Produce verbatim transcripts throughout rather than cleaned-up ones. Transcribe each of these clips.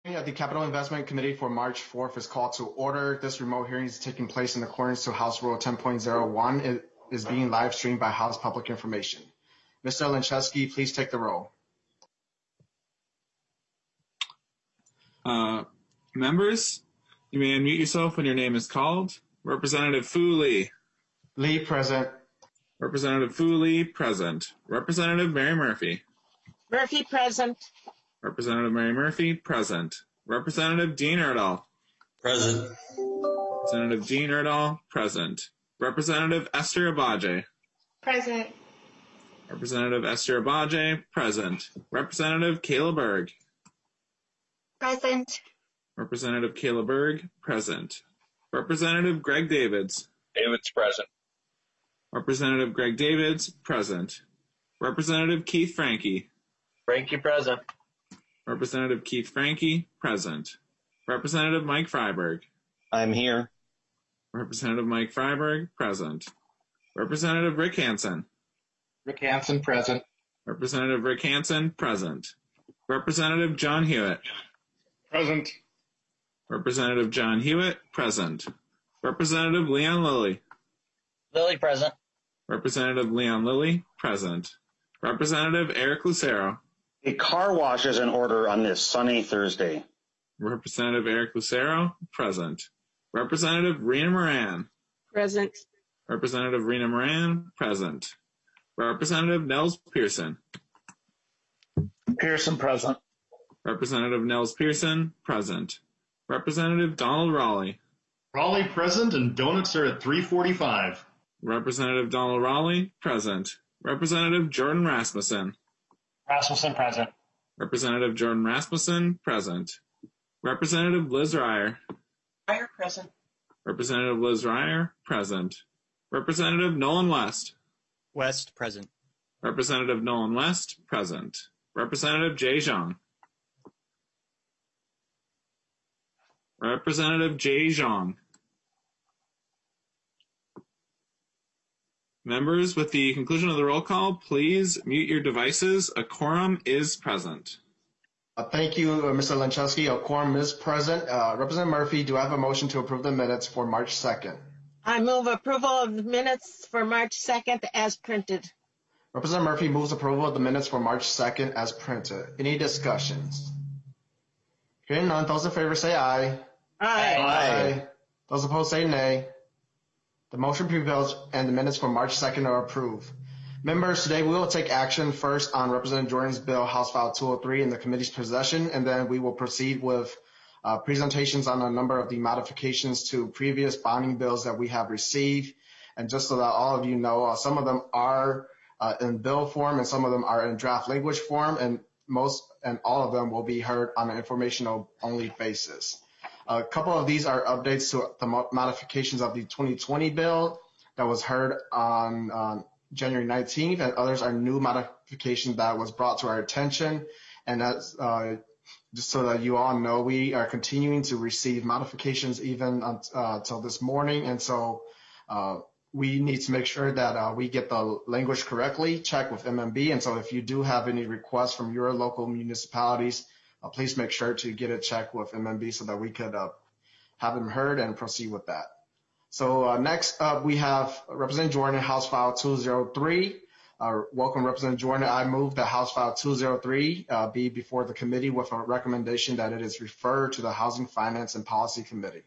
The Capital Investment Committee for March fourth is called to order. This remote hearing is taking place in accordance to House Rule ten point oh one. It is being live streamed by House Public Information. Mister Lenczewski, please take the roll. Uh, members, you may unmute yourself when your name is called. Representative Fu Lee. Lee, present. Representative Fu Lee, present. Representative Mary Murphy. Murphy, present. Representative Mary Murphy, present. Representative Dean Erdahl. Present. Representative Dean Erdahl, present. Representative Esther Abaje. Present. Representative Esther Abaje, present. Representative Kayla Berg. Present. Representative Kayla Berg, present. Representative Greg Davids. Davids, present. Representative Greg Davids, present. Representative Keith Franke. Franke, present. Representative Keith Franke, present. Representative Mike Freiberg. I'm here. Representative Mike Freiberg, present. Representative Rick Hansen. Rick Hansen, present. Representative Rick Hansen, present. Representative John Hewitt. Present. Representative John Hewitt, present. Representative Leon Lilly. Lilly, present. Representative Leon Lilly, present. Representative Eric Lucero. A car wash is in order on this sunny Thursday. Representative Eric Lucero, present. Representative Rena Moran. Present. Representative Rena Moran, present. Representative Nels Pearson. Pearson, present. Representative Nels Pearson, present. Representative Donald Raleigh. Raleigh, present, and donuts are at three forty-five. Representative Donald Raleigh, present. Representative Jordan Rasmussen. Rasmussen, present. Representative Jordan Rasmussen, present. Representative Liz Ryer. Ryer, present. Representative Liz Ryer, present. Representative Nolan West. West, present. Representative Nolan West, present. Representative Jay Zhang. Representative Jay Zhang. Members, with the conclusion of the roll call, please mute your devices. A quorum is present. Uh, thank you, uh, Mister Lenczewski. A quorum is present. Uh, Representative Murphy, do I have a motion to approve the minutes for March second? I move approval of the minutes for March second as printed. Representative Murphy moves approval of the minutes for March second as printed. Any discussions? Hearing none, those in favor say aye. Aye. Aye. Those opposed say nay. The motion prevails and the minutes for March second are approved. Members, today we will take action first on Representative Jordan's bill, House File two oh three, in the committee's possession, and then we will proceed with uh, presentations on a number of the modifications to previous bonding bills that we have received. And just so that all of you know, uh, some of them are uh, in bill form and some of them are in draft language form, and most and all of them will be heard on an informational only basis. A couple of these are updates to the modifications of the twenty twenty bill that was heard on um, January nineteenth, and others are new modifications that was brought to our attention. And that's uh, just so that you all know, we are continuing to receive modifications even until uh, this morning, and so uh, we need to make sure that uh, we get the language correctly, check with M M B. And so if you do have any requests from your local municipalities, Uh, please make sure to get it checked with M M B so that we could uh, have them heard and proceed with that. So uh, next up, we have Representative Jordan, House File two oh three. Uh, welcome, Representative Jordan. I move that House File two oh three uh, be before the committee with a recommendation that it is referred to the Housing, Finance, and Policy Committee.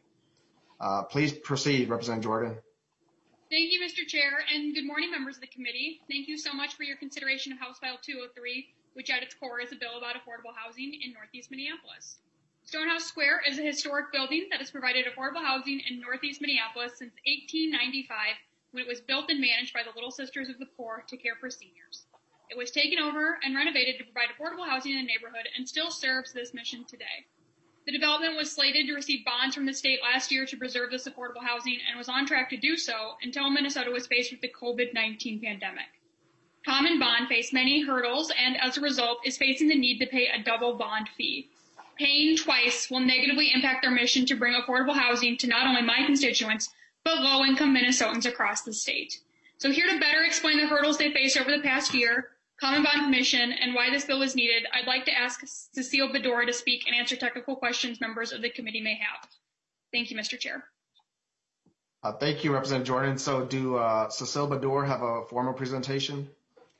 Uh, please proceed, Representative Jordan. Thank you, Mister Chair, and good morning, members of the committee. Thank you so much for your consideration of House File two oh three, which at its core is a bill about affordable housing in Northeast Minneapolis. Stonehouse Square is a historic building that has provided affordable housing in Northeast Minneapolis since eighteen ninety-five, when it was built and managed by the Little Sisters of the Poor to care for seniors. It was taken over and renovated to provide affordable housing in the neighborhood and still serves this mission today. The development was slated to receive bonds from the state last year to preserve this affordable housing and was on track to do so until Minnesota was faced with the COVID nineteen pandemic. Common Bond faced many hurdles and, as a result, is facing the need to pay a double bond fee. Paying twice will negatively impact their mission to bring affordable housing to not only my constituents, but low-income Minnesotans across the state. So here to better explain the hurdles they faced over the past year, Common Bond Commission, and why this bill was needed, I'd like to ask Cecile Bedore to speak and answer technical questions members of the committee may have. Thank you, Mister Chair. Uh, thank you, Representative Jordan. So do uh, Cecile Bedore have a formal presentation?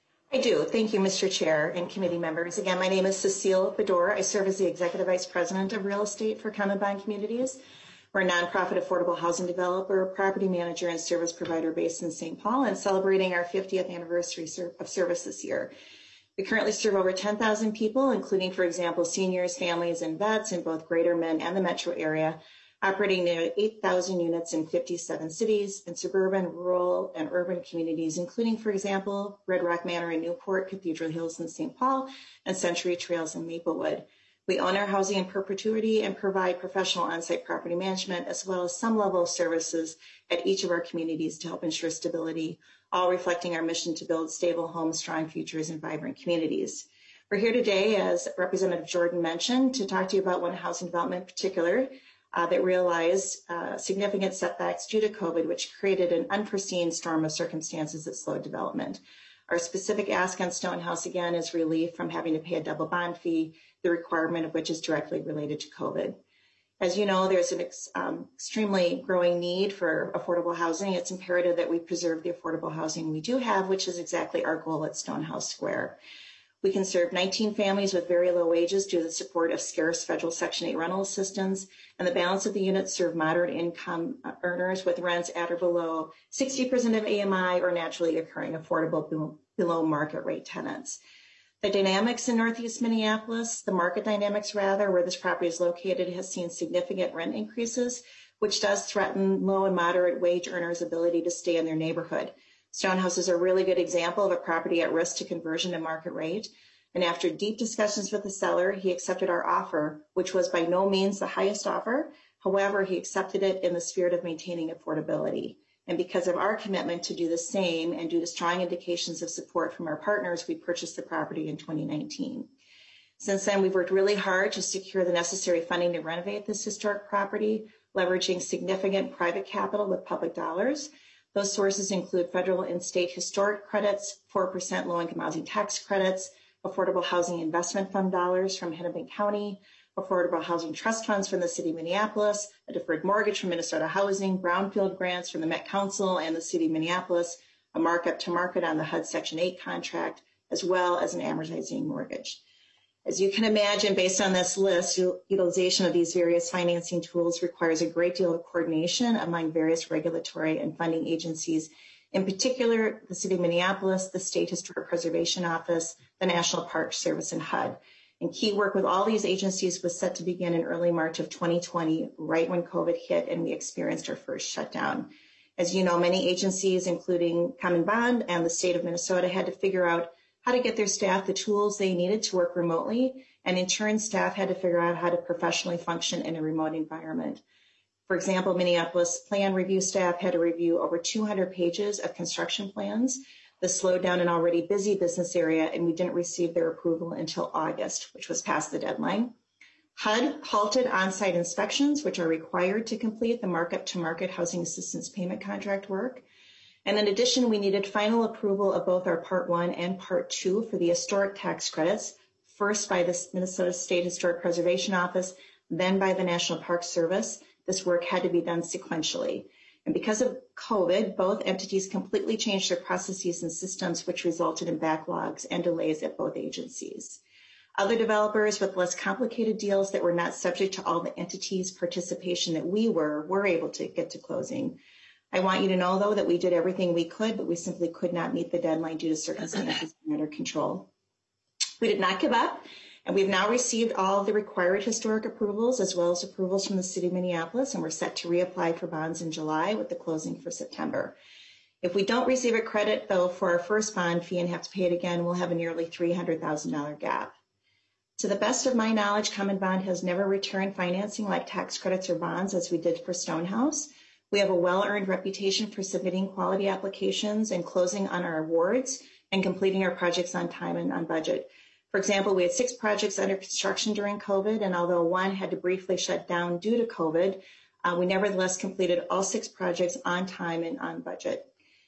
I do. Thank you, Mister Chair and committee members. Again, my name is Cecile Bedore. I serve as the Executive Vice President of Real Estate for Common Bond Communities. We're a nonprofit affordable housing developer, property manager, and service provider based in Saint Paul, and celebrating our fiftieth anniversary of service this year. We currently serve over ten thousand people, including, for example, seniors, families, and vets in both Greater Minn and the metro area, operating nearly eight thousand units in fifty-seven cities and suburban, rural, and urban communities, including, for example, Red Rock Manor in Newport, Cathedral Hills in Saint Paul, and Century Trails in Maplewood. We own our housing in perpetuity and provide professional on-site property management, as well as some level of services at each of our communities to help ensure stability, all reflecting our mission to build stable homes, strong futures, and vibrant communities. We're here today, as Representative Jordan mentioned, to talk to you about one housing development in particular uh, that realized uh, significant setbacks due to COVID, which created an unforeseen storm of circumstances that slowed development. Our specific ask on Stonehouse, again, is relief from having to pay a double bond fee, the requirement of which is directly related to COVID. As you know, there's an ex, um, extremely growing need for affordable housing. It's imperative that we preserve the affordable housing we do have, which is exactly our goal at Stonehouse Square. We can serve nineteen families with very low wages due to the support of scarce federal Section eight rental assistance, and the balance of the units serve moderate income earners with rents at or below sixty percent of A M I or naturally occurring affordable below market rate tenants. The dynamics in Northeast Minneapolis, the market dynamics rather, where this property is located, has seen significant rent increases, which does threaten low and moderate wage earners' ability to stay in their neighborhood. Stonehouse is a really good example of a property at risk to conversion to market rate. And after deep discussions with the seller, he accepted our offer, which was by no means the highest offer. However, he accepted it in the spirit of maintaining affordability. And because of our commitment to do the same and due to strong indications of support from our partners, we purchased the property in twenty nineteen. Since then, we've worked really hard to secure the necessary funding to renovate this historic property, leveraging significant private capital with public dollars. Those sources include federal and state historic credits, four percent low-income housing tax credits, affordable housing investment fund dollars from Hennepin County, affordable housing trust funds from the city of Minneapolis, a deferred mortgage from Minnesota Housing, brownfield grants from the Met Council and the city of Minneapolis, a markup to market on the H U D Section eight contract, as well as an amortizing mortgage. As you can imagine, based on this list, utilization of these various financing tools requires a great deal of coordination among various regulatory and funding agencies, in particular, the City of Minneapolis, the State Historic Preservation Office, the National Park Service, and H U D. And key work with all these agencies was set to begin in early March of twenty twenty, right when COVID hit and we experienced our first shutdown. As you know, many agencies, including Common Bond and the state of Minnesota, had to figure out how to get their staff the tools they needed to work remotely, and in turn, staff had to figure out how to professionally function in a remote environment. For example, Minneapolis plan review staff had to review over two hundred pages of construction plans. This slowed down an already busy business area, and we didn't receive their approval until August, which was past the deadline. H U D halted on-site inspections, which are required to complete the markup-to-market housing assistance payment contract work. And in addition, we needed final approval of both our Part one and Part two for the historic tax credits, first by the Minnesota State Historic Preservation Office, then by the National Park Service. This work had to be done sequentially. And because of COVID, both entities completely changed their processes and systems, which resulted in backlogs and delays at both agencies. Other developers with less complicated deals that were not subject to all the entities' participation that we were, were able to get to closing. I want you to know, though, that we did everything we could, but we simply could not meet the deadline due to circumstances beyond our control. We did not give up, and we've now received all of the required historic approvals as well as approvals from the city of Minneapolis, and we're set to reapply for bonds in July with the closing for September. If we don't receive a credit, though, for our first bond fee and have to pay it again, we'll have a nearly three hundred thousand dollars gap. To the best of my knowledge, Common Bond has never returned financing like tax credits or bonds as we did for Stonehouse. We have a well-earned reputation for submitting quality applications and closing on our awards and completing our projects on time and on budget. For example, we had six projects under construction during COVID, and although one had to briefly shut down due to COVID, uh, we nevertheless completed all six projects on time and on budget.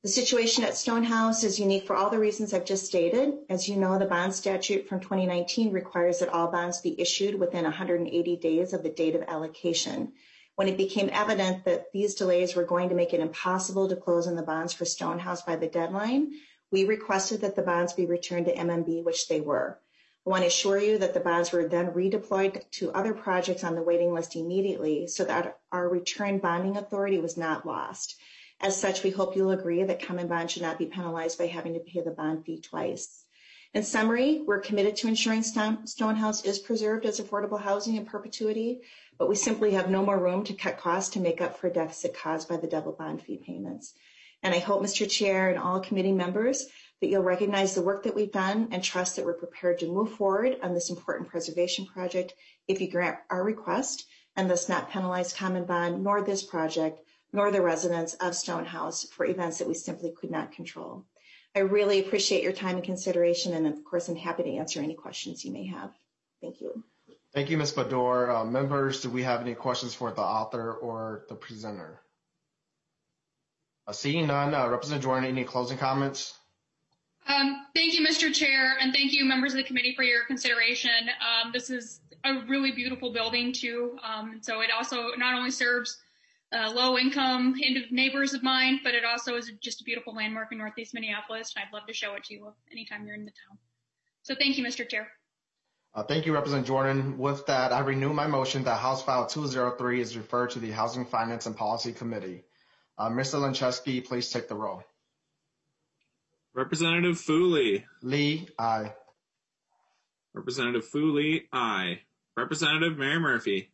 The situation at Stonehouse is unique for all the reasons I've just stated. As you know, the bond statute from twenty nineteen requires that all bonds be issued within one hundred eighty days of the date of allocation. When it became evident that these delays were going to make it impossible to close on the bonds for Stonehouse by the deadline, we requested that the bonds be returned to M M B, which they were. I want to assure you that the bonds were then redeployed to other projects on the waiting list immediately so that our return bonding authority was not lost. As such, we hope you'll agree that common bond should not be penalized by having to pay the bond fee twice. In summary, we're committed to ensuring Stonehouse is preserved as affordable housing in perpetuity, but we simply have no more room to cut costs to make up for a deficit caused by the double bond fee payments. And I hope, Mister Chair and all committee members, that you'll recognize the work that we've done and trust that we're prepared to move forward on this important preservation project if you grant our request and thus not penalize common bond nor this project nor the residents of Stonehouse for events that we simply could not control. I really appreciate your time and consideration, and of course, I'm happy to answer any questions you may have. Thank you. Thank you, Miz Bador. Uh, members, do we have any questions for the author or the presenter? Uh, seeing none, uh, Representative Jordan, any closing comments? Um, thank you, Mister Chair, and thank you, members of the committee, for your consideration. Um, this is a really beautiful building, too. Um, so it also not only serves uh, low-income neighbors of mine, but it also is just a beautiful landmark in Northeast Minneapolis, and I'd love to show it to you anytime you're in the town. So thank you, Mister Chair. Uh, thank you, Representative Jordan. With that, I renew my motion that House File two oh three is referred to the Housing, Finance, and Policy Committee. Uh, Mister Lenczewski, please take the roll. Representative Fooley. Lee, aye. Representative Fooley, aye. Representative Mary Murphy.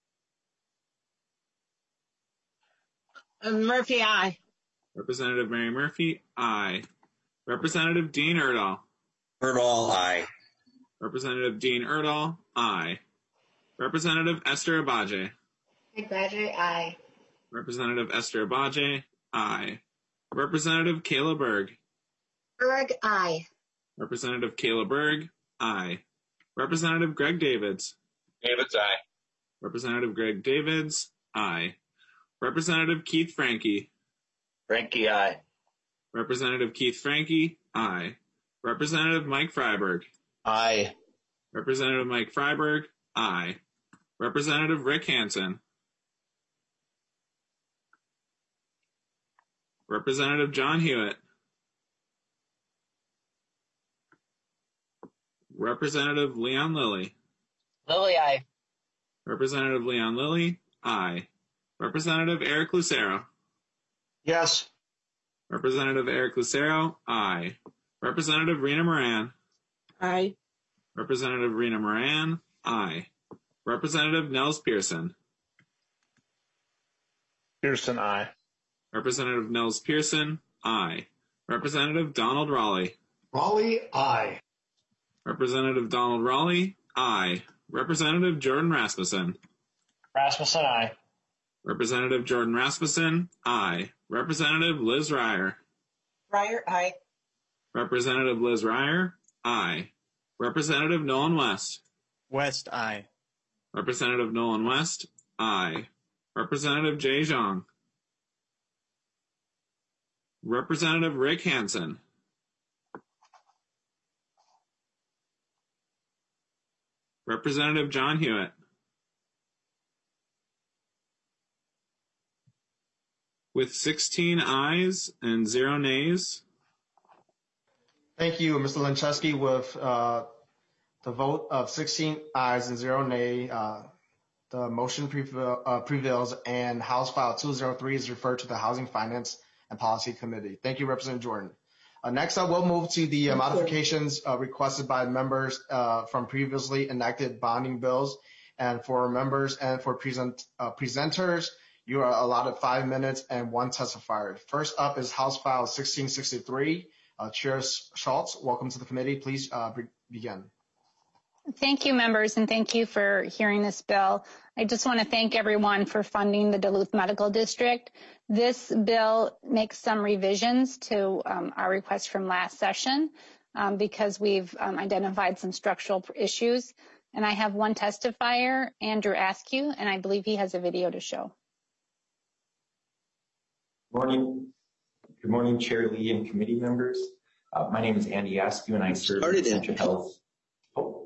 Uh, Murphy, aye. Representative Mary Murphy, aye. Representative Dean Erdahl. Erdahl, aye. Representative Dean Erdahl, aye. Representative Esther Abaje. Abaje, aye. Representative Esther Abaje, aye. Representative Kayla Berg. Berg, aye. Representative Kayla Berg, aye. Representative Greg Davids. Davids, aye. Representative Greg Davids, aye. Representative Keith Franke. Franke, aye. Representative Keith Franke, aye. Representative Mike Freiberg. Aye. Representative Mike Freiberg, aye. Representative Rick Hansen. Representative John Hewitt. Representative Leon Lilly. Lilly, aye. Representative Leon Lilly, aye. Representative Eric Lucero. Yes. Representative Eric Lucero, aye. Representative Rena Moran. Aye. Representative Rena Moran, aye. Representative Nels Pearson. Pearson, aye. Representative Nels Pearson, aye. Representative Donald Raleigh. Raleigh, aye. Representative Donald Raleigh, aye. Representative Jordan Rasmussen. Rasmussen, aye. Representative Jordan Rasmussen, aye. Representative Liz Ryer. Ryer, aye. Representative Liz Ryer, aye. Representative Nolan West. West, aye. Representative Nolan West, aye. Representative Jay Zhang. Representative Rick Hansen. Representative John Hewitt. With sixteen ayes and zero nays. Thank you, Mister Lenczewski. With uh, the vote of sixteen ayes and zero nay, uh, the motion prevail, uh, prevails, and House File two oh three is referred to the Housing, Finance, and Policy Committee. Thank you, Representative Jordan. Uh, next up, we'll move to the uh, modifications uh, requested by members uh, from previously enacted bonding bills. And for members and for present, uh, presenters, you are allotted five minutes and one testifier. First up is House File sixteen sixty-three. Uh, Chair Schultz, welcome to the committee. Please uh, be- begin. Thank you, members, and thank you for hearing this bill. I just want to thank everyone for funding the Duluth Medical District. This bill makes some revisions to um, our request from last session um, because we've um, identified some structural issues. And I have one testifier, Andrew Askew, and I believe he has a video to show. Morning. Good morning, Chair Lee and committee members. Uh, my name is Andy Askew and I serve in Essentia Health. Oh.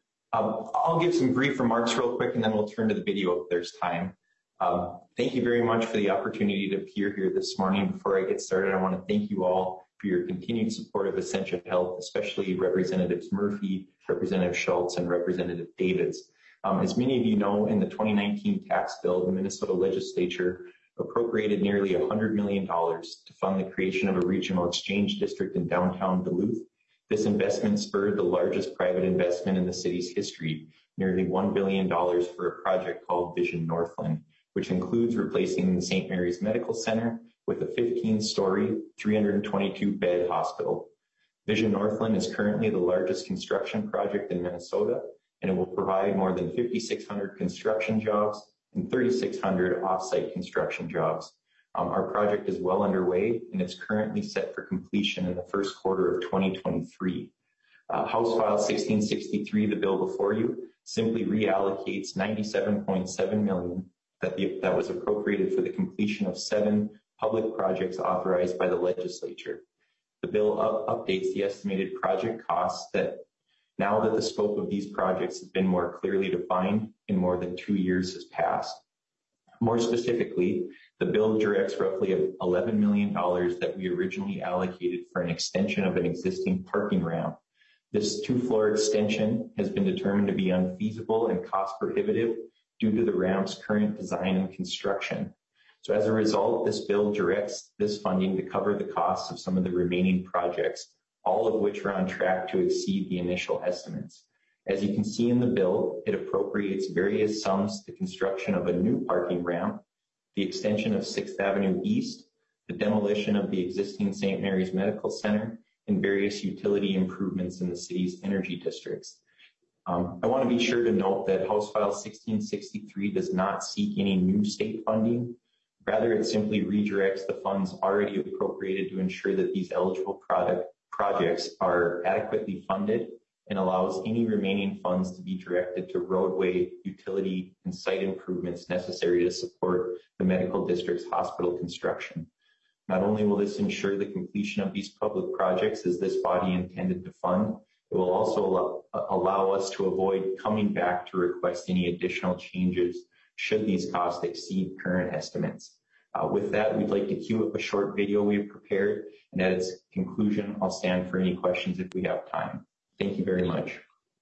Um, I'll give some brief remarks real quick and then we'll turn to the video if there's time. Um, thank you very much for the opportunity to appear here this morning. Before I get started, I want to thank you all for your continued support of Essentia Health, especially Representatives Murphy, Representative Schultz, and Representative Davids. Um, as many of you know, in the twenty nineteen tax bill, the Minnesota legislature appropriated nearly one hundred million dollars to fund the creation of a regional exchange district in downtown Duluth. This investment spurred the largest private investment in the city's history, nearly one billion dollars for a project called Vision Northland, which includes replacing the Saint Mary's Medical Center with a fifteen-story, three hundred twenty-two bed hospital. Vision Northland is currently the largest construction project in Minnesota, and it will provide more than five thousand six hundred construction jobs and three thousand six hundred off-site construction jobs. Um, our project is well underway and it's currently set for completion in the first quarter of twenty twenty-three. Uh, House File sixteen sixty-three, the bill before you, simply reallocates ninety-seven point seven million dollars that, the, that was appropriated for the completion of seven public projects authorized by the legislature. The bill up, updates the estimated project costs that now that the scope of these projects has been more clearly defined and more than two years has passed. More specifically, the bill directs roughly eleven million dollars that we originally allocated for an extension of an existing parking ramp. This two-floor extension has been determined to be unfeasible and cost prohibitive due to the ramp's current design and construction. So as a result, this bill directs this funding to cover the costs of some of the remaining projects, all of which are on track to exceed the initial estimates. As you can see in the bill, it appropriates various sums to construction of a new parking ramp, the extension of sixth Avenue East, the demolition of the existing Saint Mary's Medical Center, and various utility improvements in the city's energy districts. Um, I want to be sure to note that House File sixteen sixty-three does not seek any new state funding. Rather, it simply redirects the funds already appropriated to ensure that these eligible product projects are adequately funded and allows any remaining funds to be directed to roadway, utility, and site improvements necessary to support the medical district's hospital construction. Not only will this ensure the completion of these public projects as this body intended to fund, it will also allow, allow us to avoid coming back to request any additional changes should these costs exceed current estimates. Uh, with that, we'd like to queue up a short video we've prepared, and at its conclusion, I'll stand for any questions if we have time. Thank you very much.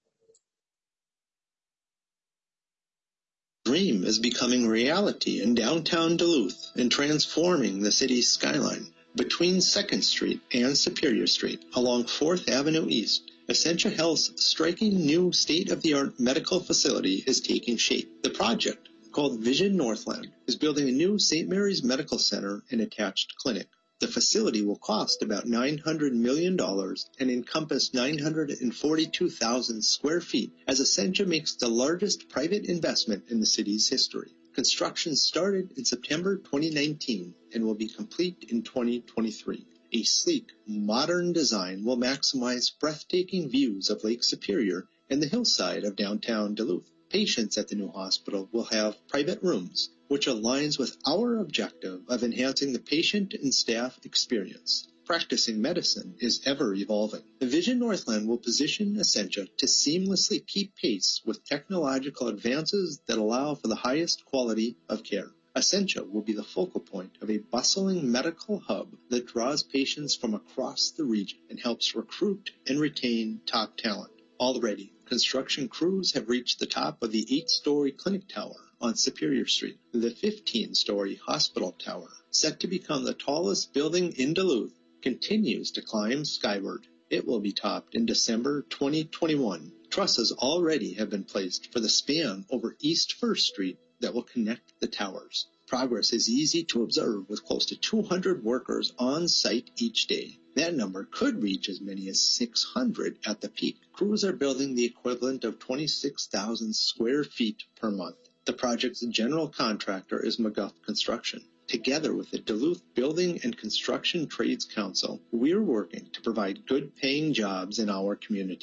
Dream is becoming reality in downtown Duluth and transforming the city's skyline. Between second Street and Superior Street, along fourth Avenue East, Essentia Health's striking new state-of-the-art medical facility is taking shape. The project, called Vision Northland, is building a new Saint Mary's Medical Center and attached clinic. The facility will cost about nine hundred million dollars and encompass nine hundred forty-two thousand square feet as Essentia makes the largest private investment in the city's history. Construction started in September twenty nineteen and will be complete in twenty twenty-three. A sleek, modern design will maximize breathtaking views of Lake Superior and the hillside of downtown Duluth. Patients at the new hospital will have private rooms, which aligns with our objective of enhancing the patient and staff experience. Practicing medicine is ever evolving. The Vision Northland will position Essentia to seamlessly keep pace with technological advances that allow for the highest quality of care. Essentia will be the focal point of a bustling medical hub that draws patients from across the region and helps recruit and retain top talent. Already, construction crews have reached the top of the eight-story clinic tower on Superior Street. The fifteen-story hospital tower, set to become the tallest building in Duluth, continues to climb skyward. It will be topped in December twenty twenty-one. Trusses already have been placed for the span over East First Street that will connect the towers. Progress is easy to observe with close to two hundred workers on site each day. That number could reach as many as six hundred at the peak. Crews are building the equivalent of twenty-six thousand square feet per month. The project's general contractor is McGuff Construction. Together with the Duluth Building and Construction Trades Council, we're working to provide good-paying jobs in our community.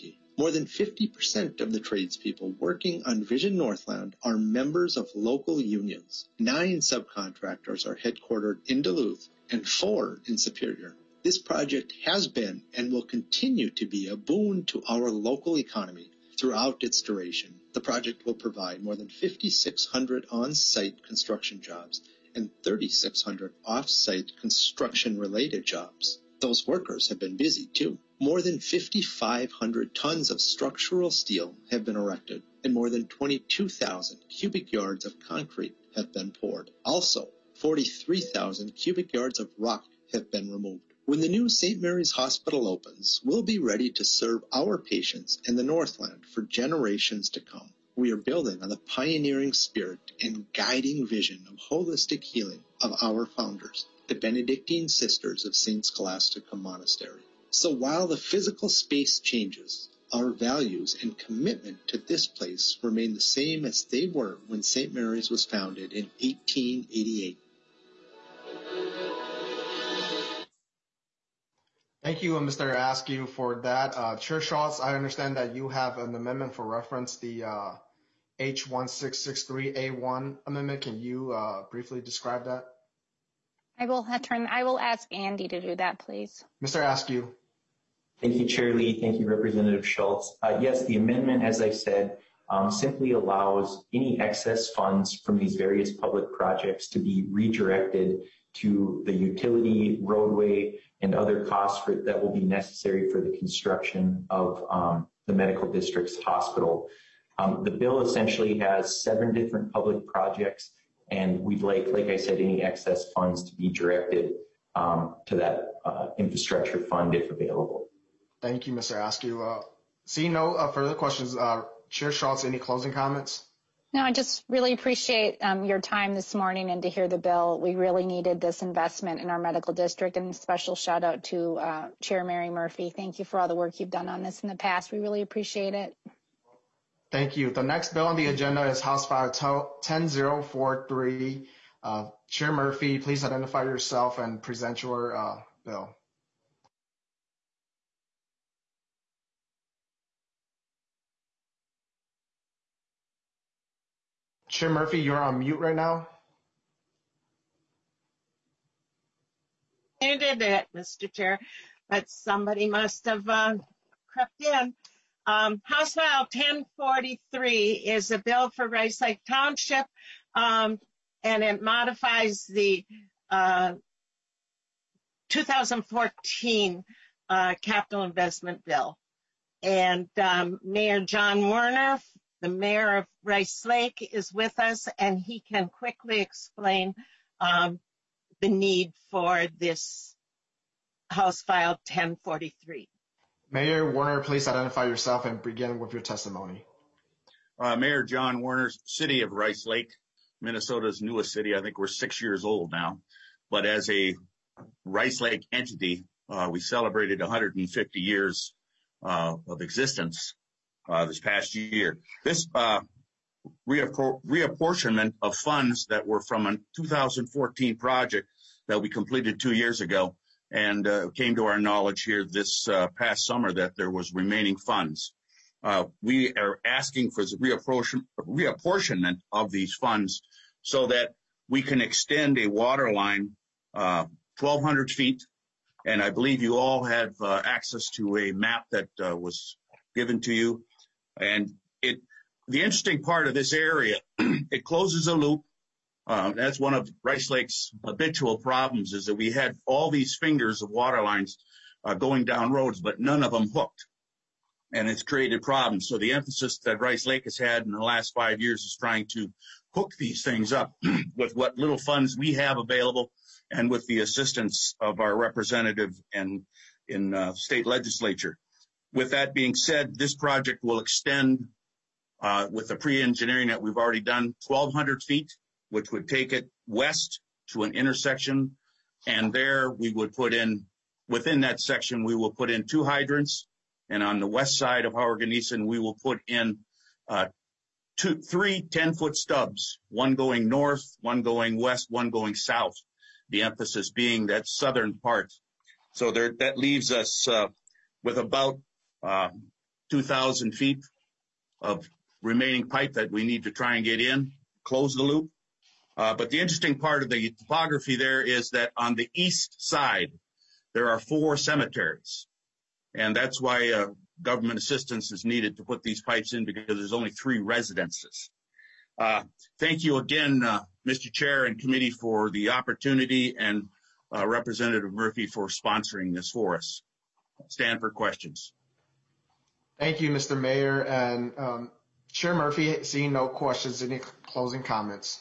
More than fifty percent of the tradespeople working on Vision Northland are members of local unions. Nine subcontractors are headquartered in Duluth and four in Superior. This project has been and will continue to be a boon to our local economy throughout its duration. The project will provide more than five thousand six hundred on-site construction jobs and three thousand six hundred off-site construction-related jobs. Those workers have been busy, too. More than five thousand five hundred tons of structural steel have been erected, and more than twenty-two thousand cubic yards of concrete have been poured. Also, forty-three thousand cubic yards of rock have been removed. When the new Saint Mary's Hospital opens, we'll be ready to serve our patients in the Northland for generations to come. We are building on the pioneering spirit and guiding vision of holistic healing of our founders, the Benedictine Sisters of Saint Scholastica Monastery. So while the physical space changes, our values and commitment to this place remain the same as they were when Saint Mary's was founded in eighteen eighty-eight. Thank you, Mister Askew, for that. Uh, Chair Schultz, I understand that you have an amendment for reference, the uh, H one six six three A one amendment. Can you uh, briefly describe that? I will turn. I will ask Andy to do that, please. Mister Askew. Thank you, Chair Lee. Thank you, Representative Schultz. Uh, yes, the amendment, as I said, um, simply allows any excess funds from these various public projects to be redirected to the utility, roadway, and other costs for, that will be necessary for the construction of um, the medical district's hospital. Um, the bill essentially has seven different public projects, and we'd like, like I said, any excess funds to be directed um, to that uh, infrastructure fund if available. Thank you, Mister Askew. Uh, seeing no uh, further questions, uh, Chair Schultz, any closing comments? No, I just really appreciate um, your time this morning and to hear the bill. We really needed this investment in our medical district, and a special shout out to uh, Chair Mary Murphy. Thank you for all the work you've done on this in the past. We really appreciate it. Thank you. The next bill on the agenda is House File ten zero four three. Uh, Chair Murphy, please identify yourself and present your uh, bill. Chair Murphy, you're on mute right now. You did it, Mister Chair, but somebody must have uh, crept in. Um, House File ten forty-three is a bill for Rice Lake Township, um, and it modifies the uh, two thousand fourteen uh, capital investment bill. And um, Mayor John Werner, the mayor of Rice Lake, is with us, and he can quickly explain um, the need for this House File ten forty-three. Mayor Werner, please identify yourself and begin with your testimony. Uh, Mayor John Werner, City of Rice Lake, Minnesota's newest city. I think we're six years old now. But as a Rice Lake entity, uh, we celebrated one hundred fifty years uh, of existence uh, this past year. This uh, reappor- reapportionment of funds that were from a two thousand fourteen project that we completed two years ago, and uh, came to our knowledge here this uh, past summer that there was remaining funds. Uh, we are asking for the reapportion- reapportionment of these funds so that we can extend a water line uh, twelve hundred feet. And I believe you all have uh, access to a map that uh, was given to you. And it, the interesting part of this area, it closes a loop. Uh, that's one of Rice Lake's habitual problems, is that we had all these fingers of water lines uh, going down roads, but none of them hooked. And it's created problems. So the emphasis that Rice Lake has had in the last five years is trying to hook these things up with what little funds we have available and with the assistance of our representative and in uh, state legislature. With that being said, this project will extend uh, with the pre-engineering that we've already done twelve hundred feet, which would take it west to an intersection. And there we would put in, within that section, we will put in two hydrants. And on the west side of Howard Ganeson, we will put in uh, two, three ten-foot stubs, one going north, one going west, one going south, the emphasis being that southern part. So there, that leaves us uh, with about uh, two thousand feet of remaining pipe that we need to try and get in, close the loop. Uh, but the interesting part of the topography there is that on the east side, there are four cemeteries. And that's why uh, government assistance is needed to put these pipes in, because there's only three residences. Uh, thank you again, uh, Mister Chair and committee, for the opportunity, and uh, Representative Murphy for sponsoring this for us. Stand for questions. Thank you, Mister Mayor. And um, Chair Murphy, seeing no questions, any closing comments?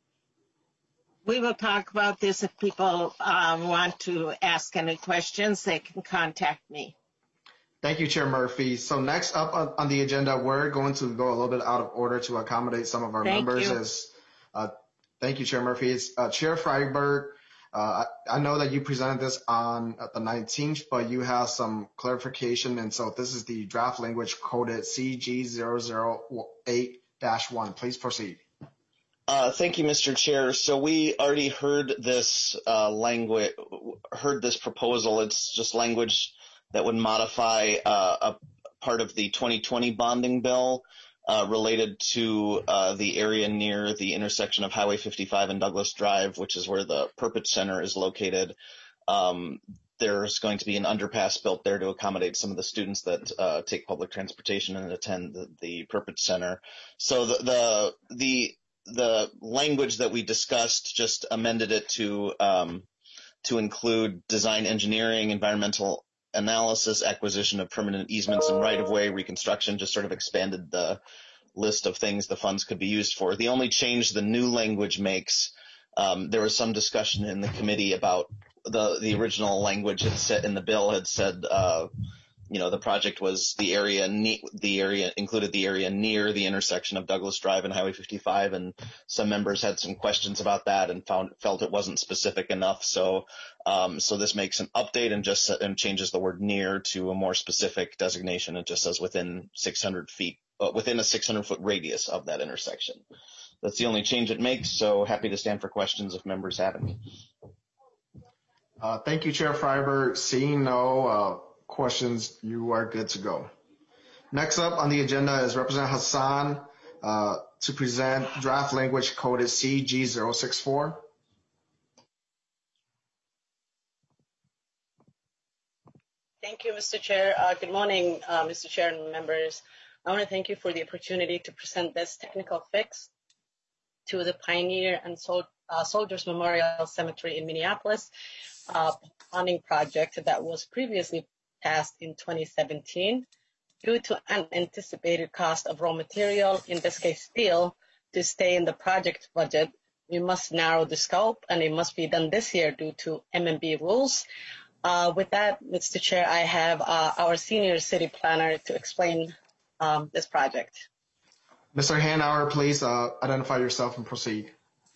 We will talk about this. If people um, want to ask any questions, they can contact me. Thank you, Chair Murphy. So next up on, on the agenda, we're going to go a little bit out of order to accommodate some of our Thank members. you. As uh, Thank you, Chair Murphy. It's, uh, Chair Freiberg, uh, I, I know that you presented this on uh, the nineteenth, but you have some clarification. And so this is the draft language coded C G zero zero eight dash one. Please proceed. Uh, thank you, Mister Chair. So we already heard this uh, language, heard this proposal. It's just language that would modify uh, a part of the twenty twenty bonding bill uh, related to uh, the area near the intersection of Highway fifty-five and Douglas Drive, which is where the Purpose Center is located. Um, there's going to be an underpass built there to accommodate some of the students that uh, take public transportation and attend the, the Purpose Center. So the the the the language that we discussed, just amended it to um, to include design engineering, environmental analysis, acquisition of permanent easements and right-of-way, reconstruction, just sort of expanded the list of things the funds could be used for. The only change the new language makes, um, there was some discussion in the committee about the, the original language had said in the bill had said, uh, you know, the project was the area, ne- the area included the area near the intersection of Douglas Drive and Highway fifty-five, and some members had some questions about that and found felt it wasn't specific enough. So, um, so this makes an update and just and changes the word near to a more specific designation. It just says within six hundred feet, uh, within a six hundred foot radius of that intersection. That's the only change it makes. So happy to stand for questions if members have any. Uh, thank you, Chair Freiberg. Seeing no uh, questions, you are good to go. Next up on the agenda is Representative Hassan uh, to present draft language coded C G zero six four. Thank you, Mister Chair. Uh, good morning, uh, Mister Chair and members. I want to thank you for the opportunity to present this technical fix to the Pioneer and Sol- uh, Soldiers Memorial Cemetery in Minneapolis uh, bonding project that was previously passed in twenty seventeen. Due to unanticipated cost of raw material, in this case steel, to stay in the project budget, we must narrow the scope, and it must be done this year due to M M B rules. Uh, with that, Mister Chair, I have uh, our senior city planner to explain um, this project. Mister Hanauer, please uh, identify yourself and proceed.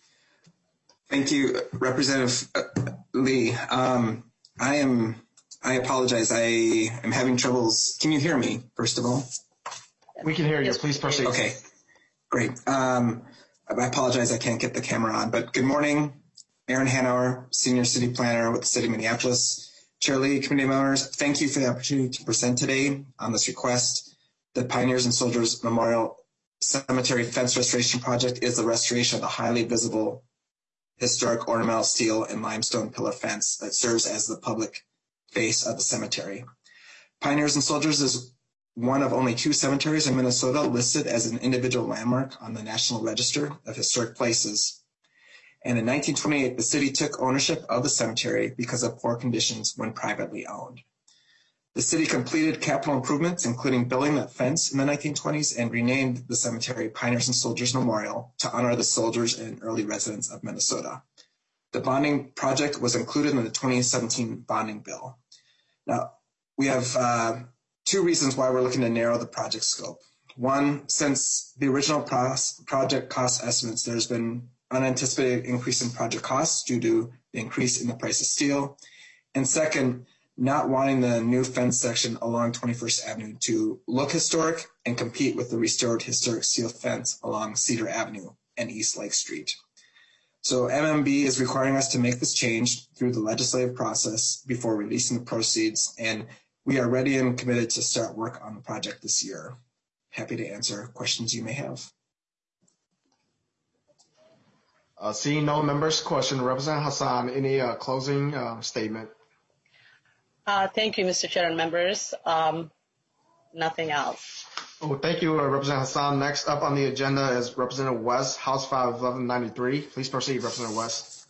Thank you, Representative Lee. Um, I am. I apologize. I am having troubles. Can you hear me, first of all? We can hear you. Please proceed. Okay, great. Um, I apologize. I can't get the camera on. But good morning, Aaron Hanauer, Senior City Planner with the City of Minneapolis. Chair Lee, committee members, thank you for the opportunity to present today on this request. The Pioneers and Soldiers Memorial Cemetery Fence Restoration Project is the restoration of the highly visible historic ornamental steel and limestone pillar fence that serves as the public face of the cemetery. Pioneers and Soldiers is one of only two cemeteries in Minnesota listed as an individual landmark on the National Register of Historic Places. And in nineteen twenty-eight, the city took ownership of the cemetery because of poor conditions when privately owned. The city completed capital improvements, including building that fence in the nineteen twenties, and renamed the cemetery Pioneers and Soldiers Memorial to honor the soldiers and early residents of Minnesota. The bonding project was included in the twenty seventeen bonding bill. Now, we have uh, two reasons why we're looking to narrow the project scope. One, since the original pros- project cost estimates, there's been unanticipated increase in project costs due to the increase in the price of steel. And second, not wanting the new fence section along twenty-first Avenue to look historic and compete with the restored historic steel fence along Cedar Avenue and East Lake Street. So M M B is requiring us to make this change through the legislative process before releasing the proceeds. And We are ready and committed to start work on the project this year. Happy to answer questions you may have. Uh, seeing no members' question, Representative Hassan, any uh, closing uh, statement? Uh, thank you, Mister Chair and members. Um, nothing else. Oh, thank you, uh, Representative Hassan. Next up on the agenda is Representative West, House File eleven ninety-three. Please proceed, Representative West.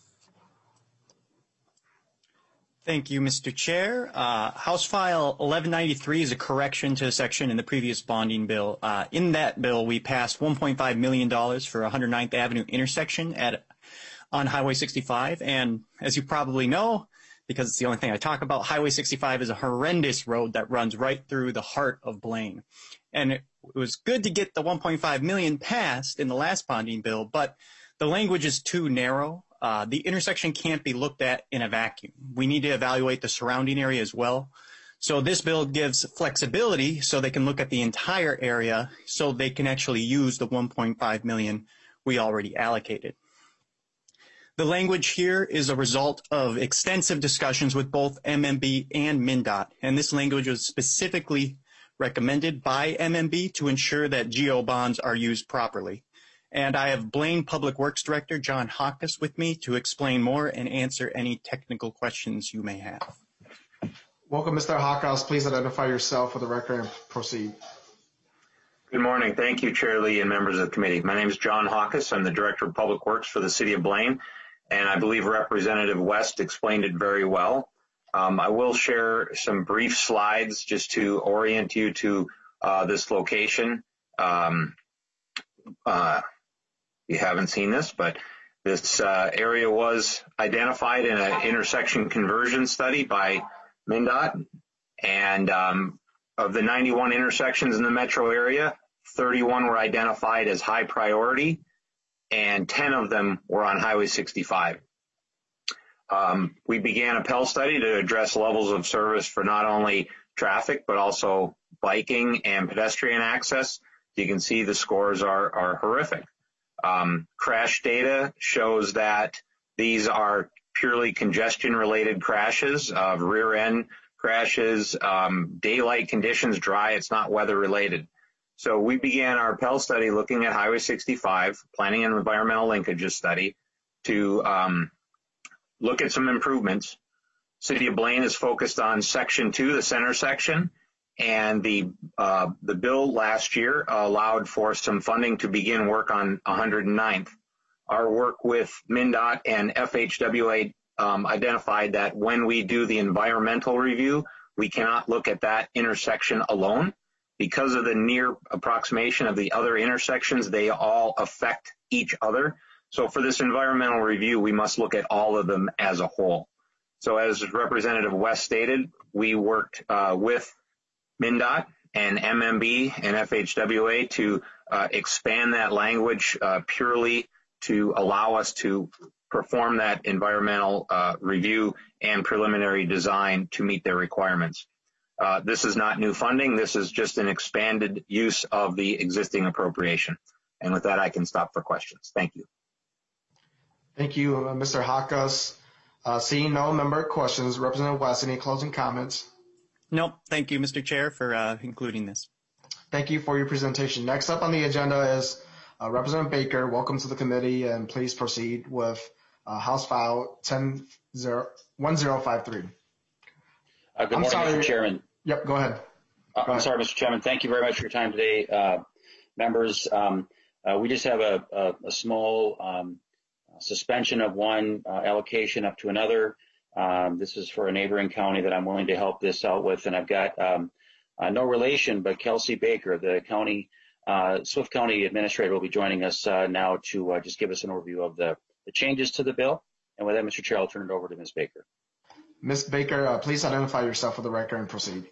Thank you, Mister Chair. Uh, House File eleven ninety-three is a correction to a section in the previous bonding bill. Uh, in that bill, we passed one point five million dollars for one hundred ninth Avenue intersection at on Highway sixty-five. And as you probably know, because it's the only thing I talk about, Highway sixty-five is a horrendous road that runs right through the heart of Blaine. And it, it was good to get the one point five million dollars passed in the last bonding bill, but the language is too narrow. Uh, the intersection can't be looked at in a vacuum. We need to evaluate the surrounding area as well. So this bill gives flexibility so they can look at the entire area so they can actually use the one point five million dollars we already allocated. The language here is a result of extensive discussions with both M M B and MnDOT, and this language was specifically recommended by M M B to ensure that G O bonds are used properly. And I have Blaine Public Works Director John Hawkus with me to explain more and answer any technical questions you may have. Welcome, Mister Hawkus. Please identify yourself for the record and proceed. Good morning. Thank you, Chair Lee and members of the committee. My name is John Hawkus. I'm the Director of Public Works for the City of Blaine, and I believe Representative West explained it very well. Um, I will share some brief slides just to orient you to uh, this location. Um, uh, you haven't seen this, but this uh, area was identified in an intersection conversion study by MnDOT, and um, of the ninety-one intersections in the metro area, thirty-one were identified as high priority, and ten of them were on Highway sixty-five. Um, we began a Pell study to address levels of service for not only traffic, but also biking and pedestrian access. You can see the scores are, are horrific. Um, crash data shows that these are purely congestion-related crashes, uh, rear-end crashes, um, daylight conditions, dry. It's not weather-related. So we began our Pell study looking at Highway sixty-five, planning and environmental linkages study, to um, look at some improvements. City of Blaine is focused on Section two, the center section, and the uh, the bill last year allowed for some funding to begin work on one hundred ninth. Our work with MnDOT and F H W A um, identified that when we do the environmental review, we cannot look at that intersection alone. Because of the near approximation of the other intersections, they all affect each other. So for this environmental review, we must look at all of them as a whole. So as Representative West stated, we worked uh, with MnDOT and M M B and F H W A to uh, expand that language uh, purely to allow us to perform that environmental uh, review and preliminary design to meet their requirements. Uh, this is not new funding. This is just an expanded use of the existing appropriation. And with that, I can stop for questions. Thank you. Thank you, uh, Mister Hawkus. Uh, seeing no member questions, Representative West, any closing comments? Nope. Thank you, Mister Chair, for uh, including this. Thank you for your presentation. Next up on the agenda is uh, Representative Baker. Welcome to the committee, and please proceed with uh, House File one zero five three. Uh, good I'm morning, sorry. Mister Chairman. Yep, go ahead. Uh, I'm sorry, Mister Chairman. Thank you very much for your time today, uh, members. Um, uh, we just have a, a, a small um, suspension of one uh, allocation up to another. Um, this is for a neighboring county that I'm willing to help this out with, and I've got um, uh, no relation, but Kelsey Baker, the county uh, Swift County Administrator, will be joining us uh, now to uh, just give us an overview of the, the changes to the bill. And with that, Mister Chair, I'll turn it over to Miz Baker. Miz Baker, uh, please identify yourself for the record and proceed.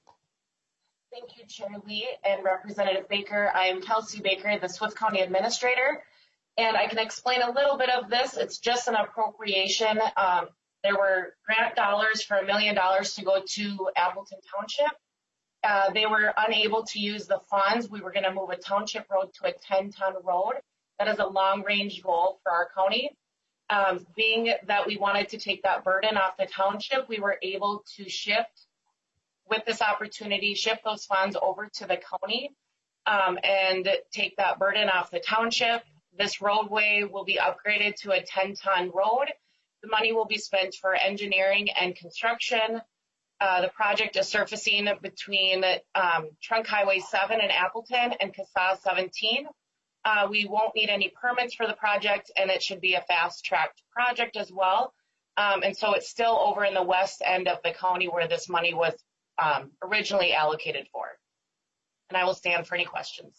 Thank you, Chair Lee and Representative Baker. I am Kelsey Baker, the Swift County Administrator, and I can explain a little bit of this. It's just an appropriation. Um, there were grant dollars for a million dollars to go to Appleton Township. Uh, they were unable to use the funds. We were going to move a township road to a ten-ton road. That is a long-range goal for our county. Um, being that we wanted to take that burden off the township, we were able to shift with this opportunity, shift those funds over to the county um, and take that burden off the township. This roadway will be upgraded to a ten ton road. The money will be spent for engineering and construction. Uh, the project is surfacing between um, Trunk Highway seven in Appleton and CASA seventeen. Uh, we won't need any permits for the project, and it should be a fast-tracked project as well. Um, and so it's still over in the west end of the county where this money was um, originally allocated for. And I will stand for any questions.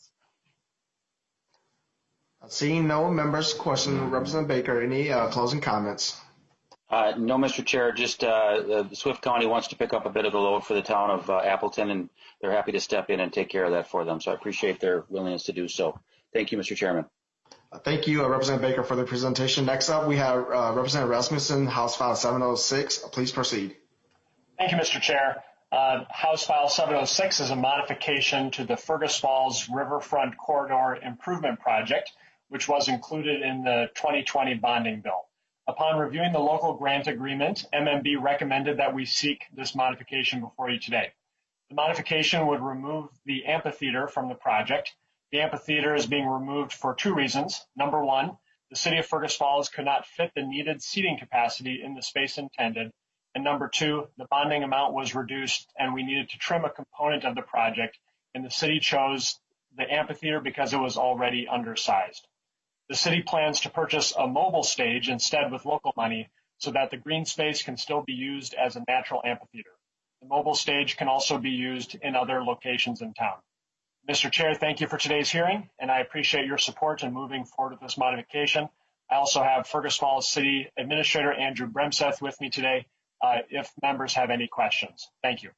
Seeing no members, question Representative Baker. Any uh, closing comments? Uh, no, Mister Chair. Just uh, the Swift County wants to pick up a bit of the load for the town of uh, Appleton, and they're happy to step in and take care of that for them. So I appreciate their willingness to do so. Thank you, Mister Chairman. Uh, thank you, uh, Representative Baker, for the presentation. Next up, we have uh, Representative Rasmussen, House File seven oh six. Uh, please proceed. Thank you, Mister Chair. Uh, House File seven oh six is a modification to the Fergus Falls Riverfront Corridor Improvement Project, which was included in the twenty twenty bonding bill. Upon reviewing the local grant agreement, M M B recommended that we seek this modification before you today. The modification would remove the amphitheater from the project. The amphitheater is being removed for two reasons. Number one, the city of Fergus Falls could not fit the needed seating capacity in the space intended. And number two, the bonding amount was reduced and we needed to trim a component of the project, and the city chose the amphitheater because it was already undersized. The city plans to purchase a mobile stage instead with local money so that the green space can still be used as a natural amphitheater. The mobile stage can also be used in other locations in town. Mister Chair, thank you for today's hearing, and I appreciate your support in moving forward with this modification. I also have Fergus Falls City Administrator Andrew Bremseth with me today uh, if members have any questions. Thank you.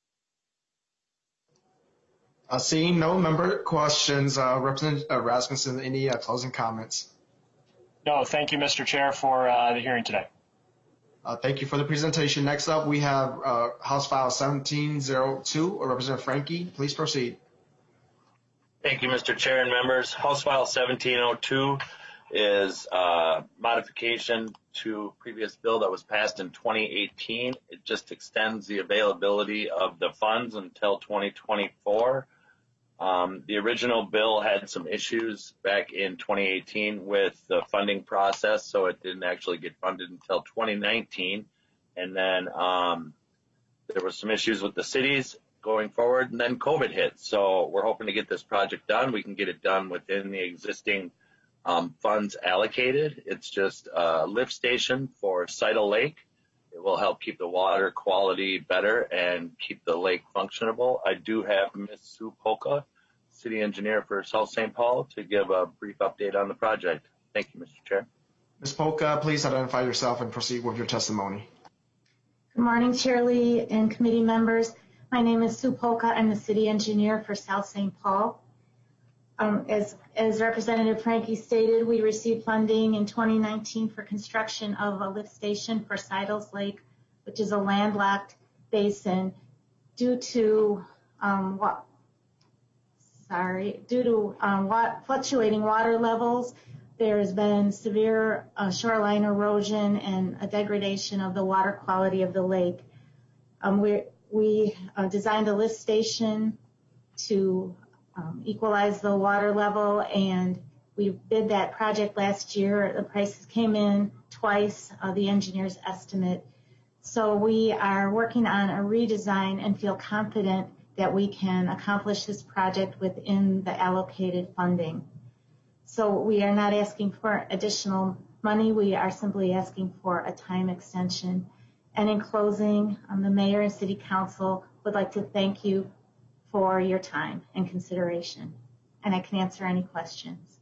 Uh, seeing no member questions, uh, Representative uh, Rasmussen, any uh, closing comments? No, thank you, Mister Chair, for uh, the hearing today. Uh, thank you for the presentation. Next up, we have uh, House File seventeen oh two, Representative Frankie. Please proceed. Thank you, Mister Chair and members. House File seventeen oh two is a modification to previous bill that was passed in twenty eighteen. It just extends the availability of the funds until twenty twenty-four. Um, the original bill had some issues back in twenty eighteen with the funding process, so it didn't actually get funded until twenty nineteen. And then um, there were some issues with the cities going forward, and then COVID hit. So we're hoping to get this project done. We can get it done within the existing um, funds allocated. It's just a lift station for Seidel Lake. It will help keep the water quality better and keep the lake functionable. I do have Miz Sue Polka, City Engineer for South Saint Paul, to give a brief update on the project. Thank you, Mister Chair. Miz Polka, please identify yourself and proceed with your testimony. Good morning, Chair Lee and committee members. My name is Sue Polka. I'm the City Engineer for South Saint Paul. Um, as, as Representative Frankie stated, we received funding in twenty nineteen for construction of a lift station for Seidels Lake, which is a landlocked basin. Due to um, what? Sorry, due to um, what, fluctuating water levels, there has been severe uh, shoreline erosion and a degradation of the water quality of the lake. Um, we're We uh, designed a lift station to um, equalize the water level, and we bid that project last year. The prices came in twice uh, the engineer's estimate. So we are working on a redesign and feel confident that we can accomplish this project within the allocated funding. So we are not asking for additional money. We are simply asking for a time extension. And in closing, um, the Mayor and City Council would like to thank you for your time and consideration. And I can answer any questions.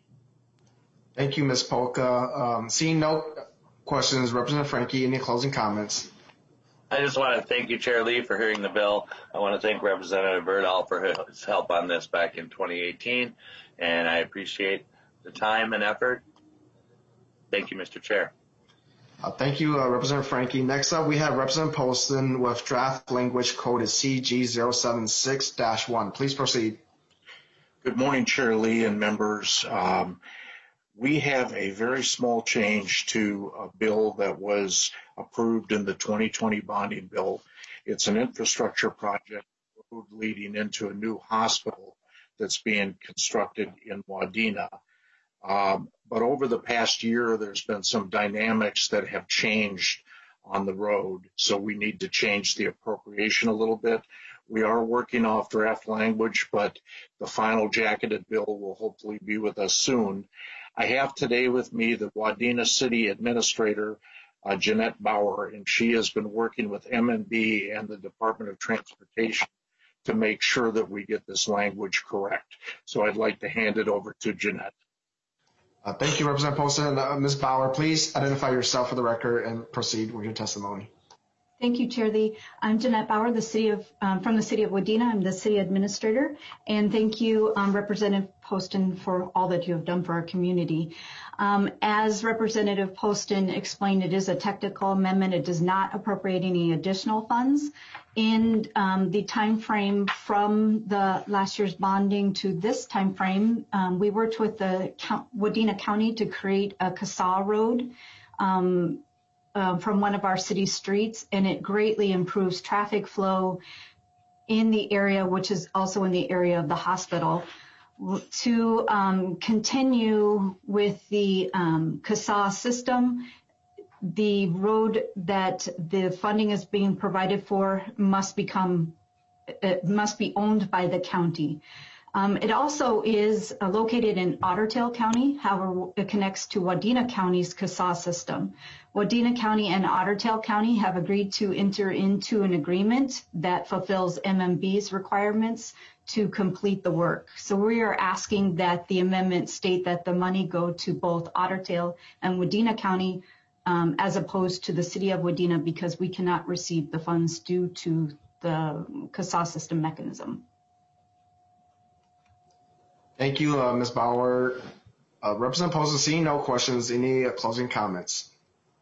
Thank you, Miz Polka. Um, seeing no questions, Representative Frankie, any closing comments? I just want to thank you, Chair Lee, for hearing the bill. I want to thank Representative Berdahl for his help on this back in twenty eighteen, and I appreciate the time and effort. Thank you, Mister Chair. Uh, thank you, uh, Representative Frankie. Next up, we have Representative Poston with draft language code is C G zero seven six dash one. Please proceed. Good morning, Chair Lee and members. Um, we have a very small change to a bill that was approved in the twenty twenty bonding bill. It's an infrastructure project leading into a new hospital that's being constructed in Wadena. Um, but over the past year, there's been some dynamics that have changed on the road, so we need to change the appropriation a little bit. We are working off draft language, but the final jacketed bill will hopefully be with us soon. I have today with me the Wadena City Administrator, uh, Jeanette Bauer, and she has been working with M and B and the Department of Transportation to make sure that we get this language correct. So I'd like to hand it over to Jeanette. Uh, thank you, Representative Poston. Uh, Miz Bauer, please identify yourself for the record and proceed with your testimony. Thank you, Chair Lee. I'm Jeanette Bauer, the city of um, from the city of Wadena. I'm the city administrator, and thank you, um, Representative Poston, for all that you have done for our community. Um, as Representative Poston explained, it is a technical amendment. It does not appropriate any additional funds. In um, the time frame from the last year's bonding to this time frame, um, we worked with the Wadena County to create a C A S A road. Um, Uh, from one of our city streets, and it greatly improves traffic flow in the area, which is also in the area of the hospital. To um, continue with the um, C A S A system, the road that the funding is being provided for must become, it must be owned by the county. Um, it also is uh, located in Otter Tail County. However, it connects to Wadena County's C A S A system. Wadena County and Otter Tail County have agreed to enter into an agreement that fulfills M M B's requirements to complete the work. So we are asking that the amendment state that the money go to both Otter Tail and Wadena County, um, as opposed to the city of Wadena, because we cannot receive the funds due to the C A S A system mechanism. Thank you, uh, Miz Bauer. Uh, Representative Poston, seeing no questions, any uh, closing comments?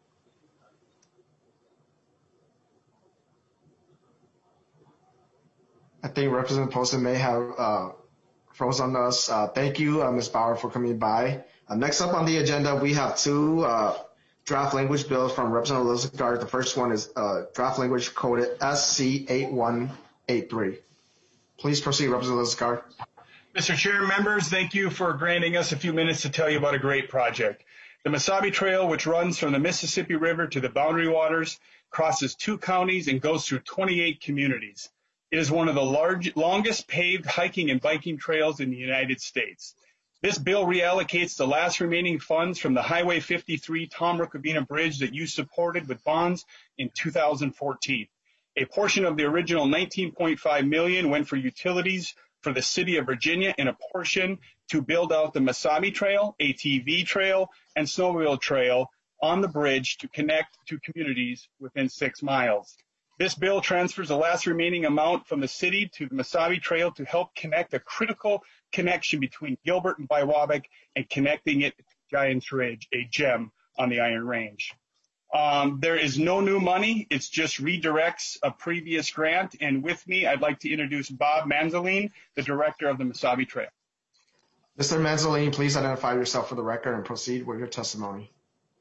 I think Representative Poston may have uh, froze on us. Uh, thank you, uh, Miz Bauer, for coming by. Uh, next up on the agenda, we have two uh, draft language bills from Representative Lizagard. The first one is uh, draft language coded S C eight one eight three. Please proceed, Representative Lizagard. Mister Chair, members, thank you for granting us a few minutes to tell you about a great project. The Mesabi Trail, which runs from the Mississippi River to the Boundary Waters, crosses two counties and goes through twenty-eight communities. It is one of the large, longest paved hiking and biking trails in the United States. This bill reallocates the last remaining funds from the Highway fifty-three Tom Rukavina Bridge that you supported with bonds in two thousand fourteen. A portion of the original nineteen point five million dollars went for utilities for the city of Virginia, and a portion to build out the Mesabi Trail, A T V Trail, and Snowmobile Trail on the bridge to connect to communities within six miles. This bill transfers the last remaining amount from the city to the Mesabi Trail to help connect a critical connection between Gilbert and Biwabik and connecting it to Giants Ridge, a gem on the Iron Range. Um, there is no new money. It's just redirects a previous grant. And with me, I'd like to introduce Bob Manzaline, the director of the Mesabi Trail. Mister Manzaline, please identify yourself for the record and proceed with your testimony.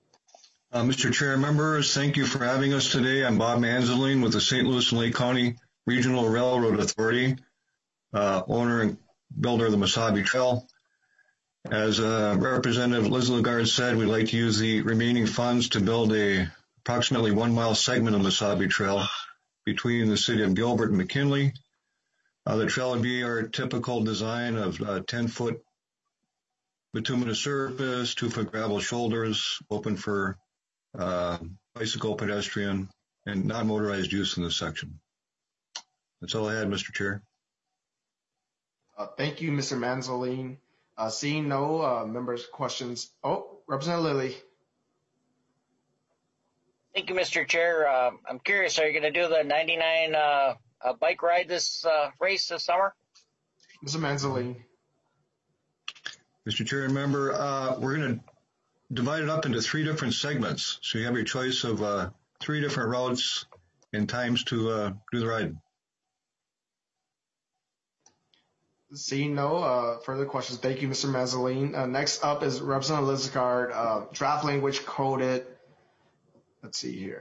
Uh, Mister Chair, members, thank you for having us today. I'm Bob Manzaline with the Saint Louis and Lake County Regional Railroad Authority, uh, owner and builder of the Mesabi Trail. As uh, Representative Liz Lagarde said, we'd like to use the remaining funds to build a approximately one mile segment of Mesabi Trail between the city of Gilbert and McKinley. Uh, the trail would be our typical design of uh, ten foot bituminous surface, two foot gravel shoulders, open for uh, bicycle, pedestrian, and non-motorized use in this section. That's all I had, Mister Chair. Uh, thank you, Mister Manzaline. Uh, seeing no uh, members' questions. Oh, Representative Lilly. Thank you, Mister Chair. Uh, I'm curious, are you going to do the ninety-nine uh, uh, bike ride this uh, race this summer? Mister Manzaline. Mister Chair and member, uh, we're going to divide it up into three different segments. So you have your choice of uh, three different routes and times to uh, do the ride. Seeing no uh, further questions, thank you, Mister Mazzoline. Uh, next up is Representative Lizgard, uh, draft language coded, let's see here,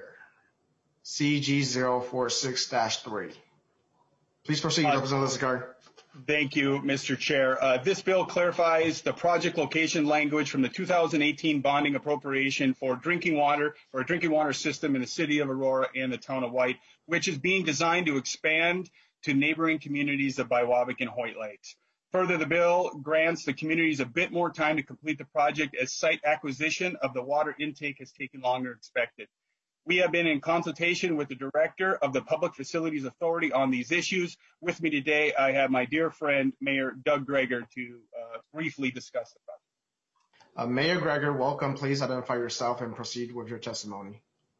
C G zero four six dash three. Please proceed, uh, Representative Lizgard. Thank you, Mister Chair. Uh, this bill clarifies the project location language from the two thousand eighteen bonding appropriation for drinking water or a drinking water system in the city of Aurora and the town of White, which is being designed to expand to neighboring communities of Biwabik and Hoyt Lakes. Further, the bill grants the communities a bit more time to complete the project as site acquisition of the water intake has taken longer than expected. We have been in consultation with the director of the Public Facilities Authority on these issues. With me today, I have my dear friend, Mayor Doug Greger, to uh, briefly discuss the project. Uh, Mayor Greger, welcome. Please identify yourself and proceed with your testimony.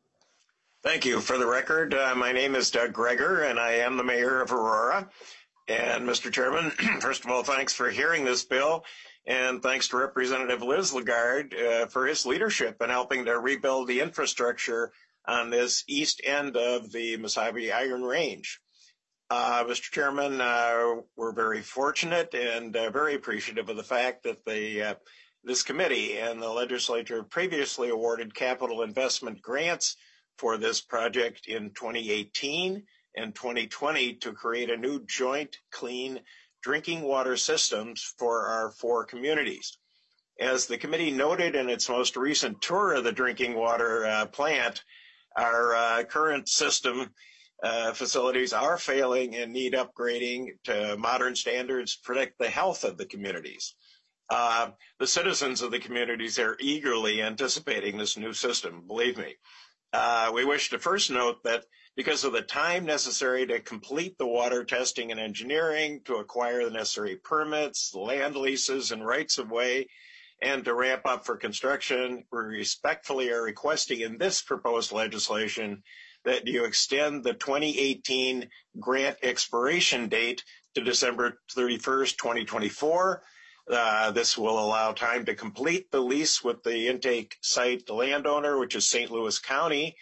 Thank you. For the record, uh, my name is Doug Greger, and I am the mayor of Aurora. And Mister Chairman, first of all, thanks for hearing this bill, and thanks to Representative Liz Lizgard uh, for his leadership in helping to rebuild the infrastructure on this east end of the Mesabi Iron Range. Uh, Mister Chairman, uh, we're very fortunate and uh, very appreciative of the fact that the uh, this committee and the legislature previously awarded capital investment grants for this project in twenty eighteen and twenty twenty to create a new joint clean drinking water systems for our four communities. As the committee noted in its most recent tour of the drinking water uh, plant, our uh, current system uh, facilities are failing and need upgrading to modern standards to protect the health of the communities. Uh, the citizens of the communities are eagerly anticipating this new system, believe me. Uh, we wish to first note that because of the time necessary to complete the water testing and engineering, to acquire the necessary permits, land leases, and rights of way, and to ramp up for construction, we respectfully are requesting in this proposed legislation that you extend the twenty eighteen grant expiration date to December thirty-first, twenty twenty-four. Uh, this will allow time to complete the lease with the intake site landowner, which is Saint Louis County,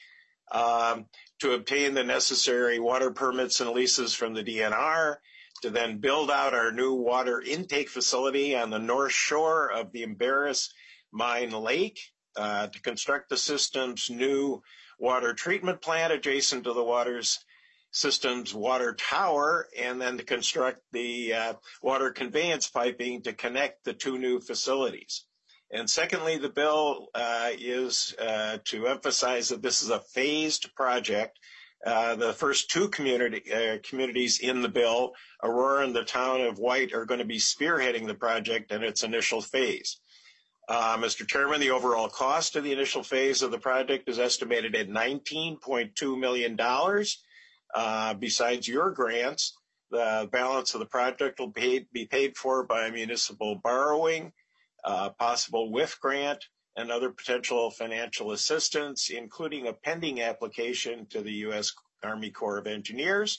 um, to obtain the necessary water permits and leases from the D N R, to then build out our new water intake facility on the north shore of the Embarrass Mine Lake, uh, to construct the system's new water treatment plant adjacent to the water's system's water tower, and then to construct the uh, water conveyance piping to connect the two new facilities. And secondly, the bill uh, is uh, to emphasize that this is a phased project. Uh, the first two community, uh, communities in the bill, Aurora and the town of White, are going to be spearheading the project in its initial phase. Uh, Mister Chairman, the overall cost of the initial phase of the project is estimated at nineteen point two million dollars. Uh, besides your grants, the balance of the project will be, be paid for by municipal borrowing, uh, possible W I F grant, and other potential financial assistance, including a pending application to the U S Army Corps of Engineers.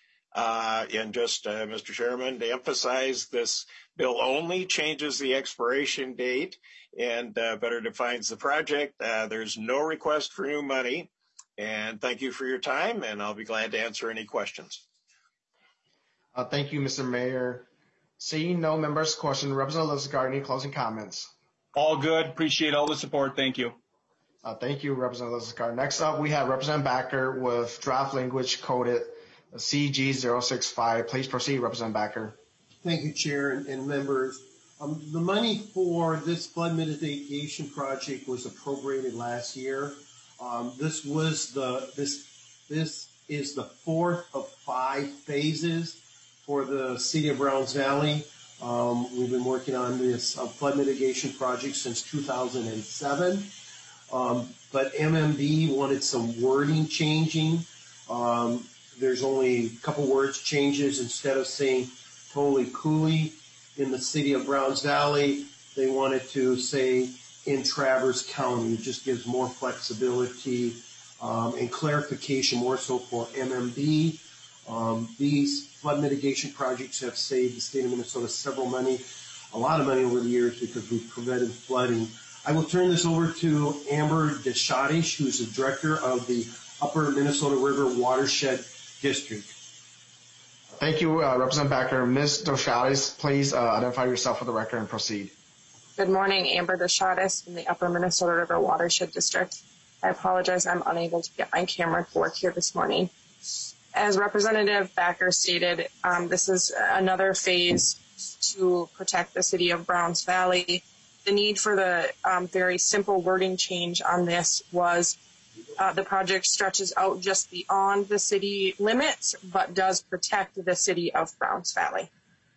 Uh, and just, uh, Mister Chairman, to emphasize, this bill only changes the expiration date and uh, better defines the project. Uh, there's no request for new money. And thank you for your time, and I'll be glad to answer any questions. Uh, thank you, Mister Mayor. Seeing no members' question, Representative Lizgard, any closing comments? All good. Appreciate all the support. Thank you. Uh, thank you, Representative Lizgard. Next up, we have Representative Backer with draft language coded C G zero six five. Please proceed, Representative Backer. Thank you, Chair and, and members. Um, the money for this flood mitigation project was appropriated last year. Um, this was the this this is the fourth of five phases for the city of Browns Valley. Um, we've been working on this uh, flood mitigation project since two thousand seven, um, but M M D wanted some wording changing. Um, there's only a couple words changes. Instead of saying Tolly Cooley in the city of Browns Valley, they wanted to say in Traverse County. It just gives more flexibility um, and clarification, more so for M M D. Um, these flood mitigation projects have saved the state of Minnesota several money, a lot of money over the years because we've prevented flooding. I will turn this over to Amber Deshadish, who's the director of the Upper Minnesota River Watershed District. Thank you, uh, Representative Backer. Miz Doshadis, please uh, identify yourself for the record and proceed. Good morning, Amber Doshadis from the Upper Minnesota River Watershed District. I apologize, I'm unable to get my camera to work here this morning. As Representative Backer stated, um, this is another phase to protect the city of Browns Valley. The need for the um, very simple wording change on this was uh, the project stretches out just beyond the city limits, but does protect the city of Browns Valley.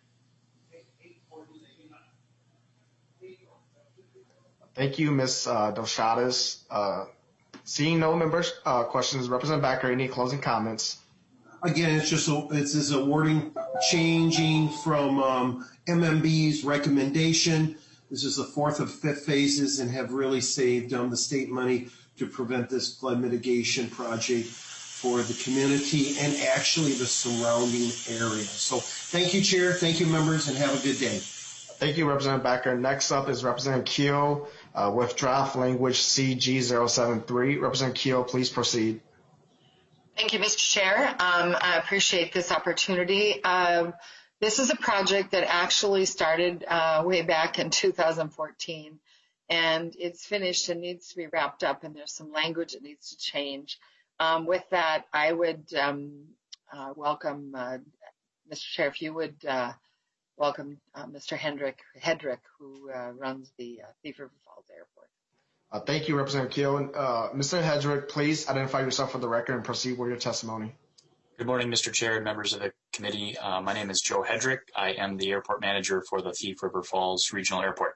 Thank you, Miz Uh, Doshadis. Uh, seeing no members' uh, questions, Representative Backer, any closing comments? Again, it's just a, it's just a wording changing from um, M M B's recommendation. This is the fourth of fifth phases and have really saved um, the state money to prevent this flood mitigation project for the community and actually the surrounding area. So thank you, Chair. Thank you, members, and have a good day. Thank you, Representative Backer. Next up is Representative Keogh uh, with draft language C G zero seven three. Representative Keogh, please proceed. Thank you, Mister Chair. Um, I appreciate this opportunity. Um, this is a project that actually started uh, way back in two thousand fourteen, and it's finished and needs to be wrapped up, and there's some language that needs to change. Um, with that, I would um, uh, welcome, uh, Mister Chair, if you would uh, welcome uh, Mister Hendrick, Hedrick, who uh, runs the uh, Thief River Falls Airport. Uh, thank you, Representative Keogh. Uh, Mister Hedrick, please identify yourself for the record and proceed with your testimony. Good morning, Mister Chair and members of the committee. Uh, my name is Joe Hedrick. I am the airport manager for the Thief River Falls Regional Airport.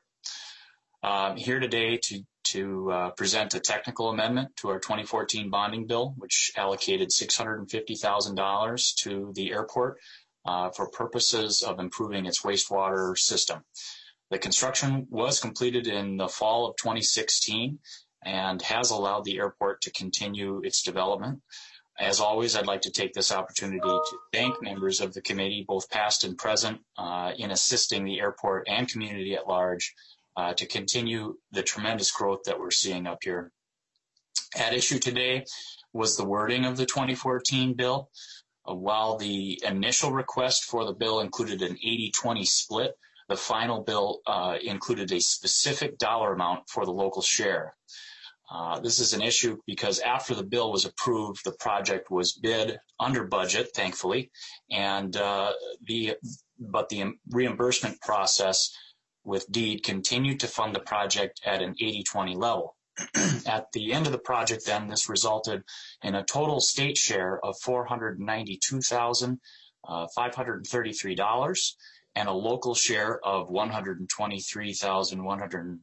Uh, I'm here today to, to uh, present a technical amendment to our twenty fourteen bonding bill, which allocated six hundred fifty thousand dollars to the airport uh, for purposes of improving its wastewater system. The construction was completed in the fall of twenty sixteen and has allowed the airport to continue its development. As always, I'd like to take this opportunity to thank members of the committee, both past and present, uh, in assisting the airport and community at large uh, to continue the tremendous growth that we're seeing up here. At issue today was the wording of the twenty fourteen bill. Uh, while the initial request for the bill included an eighty twenty split, the final bill uh, included a specific dollar amount for the local share. Uh, this is an issue because after the bill was approved, the project was bid under budget, thankfully, and uh, the but the reimbursement process with DEED continued to fund the project at an eighty twenty level. At the end of the project, then, this resulted in a total state share of four hundred ninety-two thousand five hundred thirty-three dollars and a local share of one hundred twenty-three thousand one hundred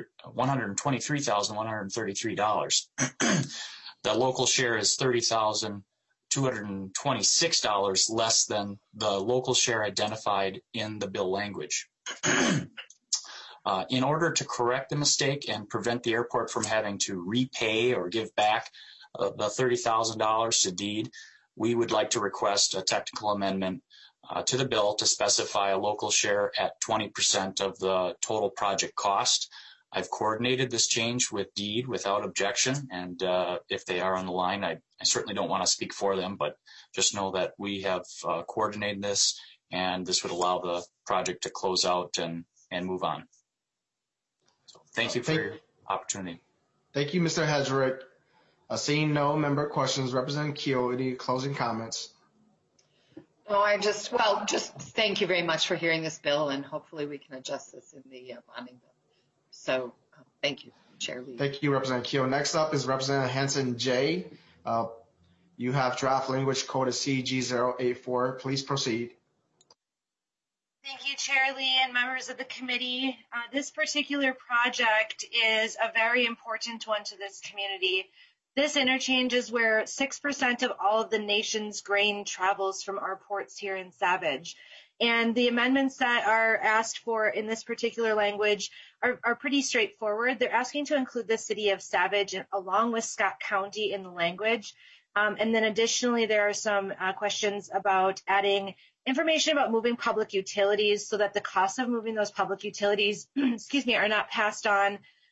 thirty-three dollars. The local share is thirty thousand two hundred twenty-six dollars less than the local share identified in the bill language. Uh, in order to correct the mistake and prevent the airport from having to repay or give back uh, the thirty thousand dollars to DEED, we would like to request a technical amendment uh, to the bill to specify a local share at twenty percent of the total project cost. I've coordinated this change with DEED without objection, and uh, if they are on the line, I, I certainly don't want to speak for them, but just know that we have uh, coordinated this, and this would allow the project to close out and, and move on. So thank you for thank, your opportunity. Thank you, Mister Hedrick. Uh, seeing no member questions, Representative Keogh, any closing comments? No, I just, well, just thank you very much for hearing this bill, and hopefully we can adjust this in the uh, bonding bill. So uh, thank you, Chair Lee. Thank you, Representative Keogh. Next up is Representative Hanson J. Uh, you have draft language code C G zero eight four. Please proceed. Thank you, Chair Lee and members of the committee. Uh, this particular project is a very important one to this community. This interchange is where six percent of all of the nation's grain travels from our ports here in Savage. And the amendments that are asked for in this particular language are, are pretty straightforward. They're asking to include the city of Savage and, along with Scott County in the language. Um, and then additionally, there are some uh, questions about adding information about moving public utilities so that the costs of moving those public utilities, excuse me, are not passed on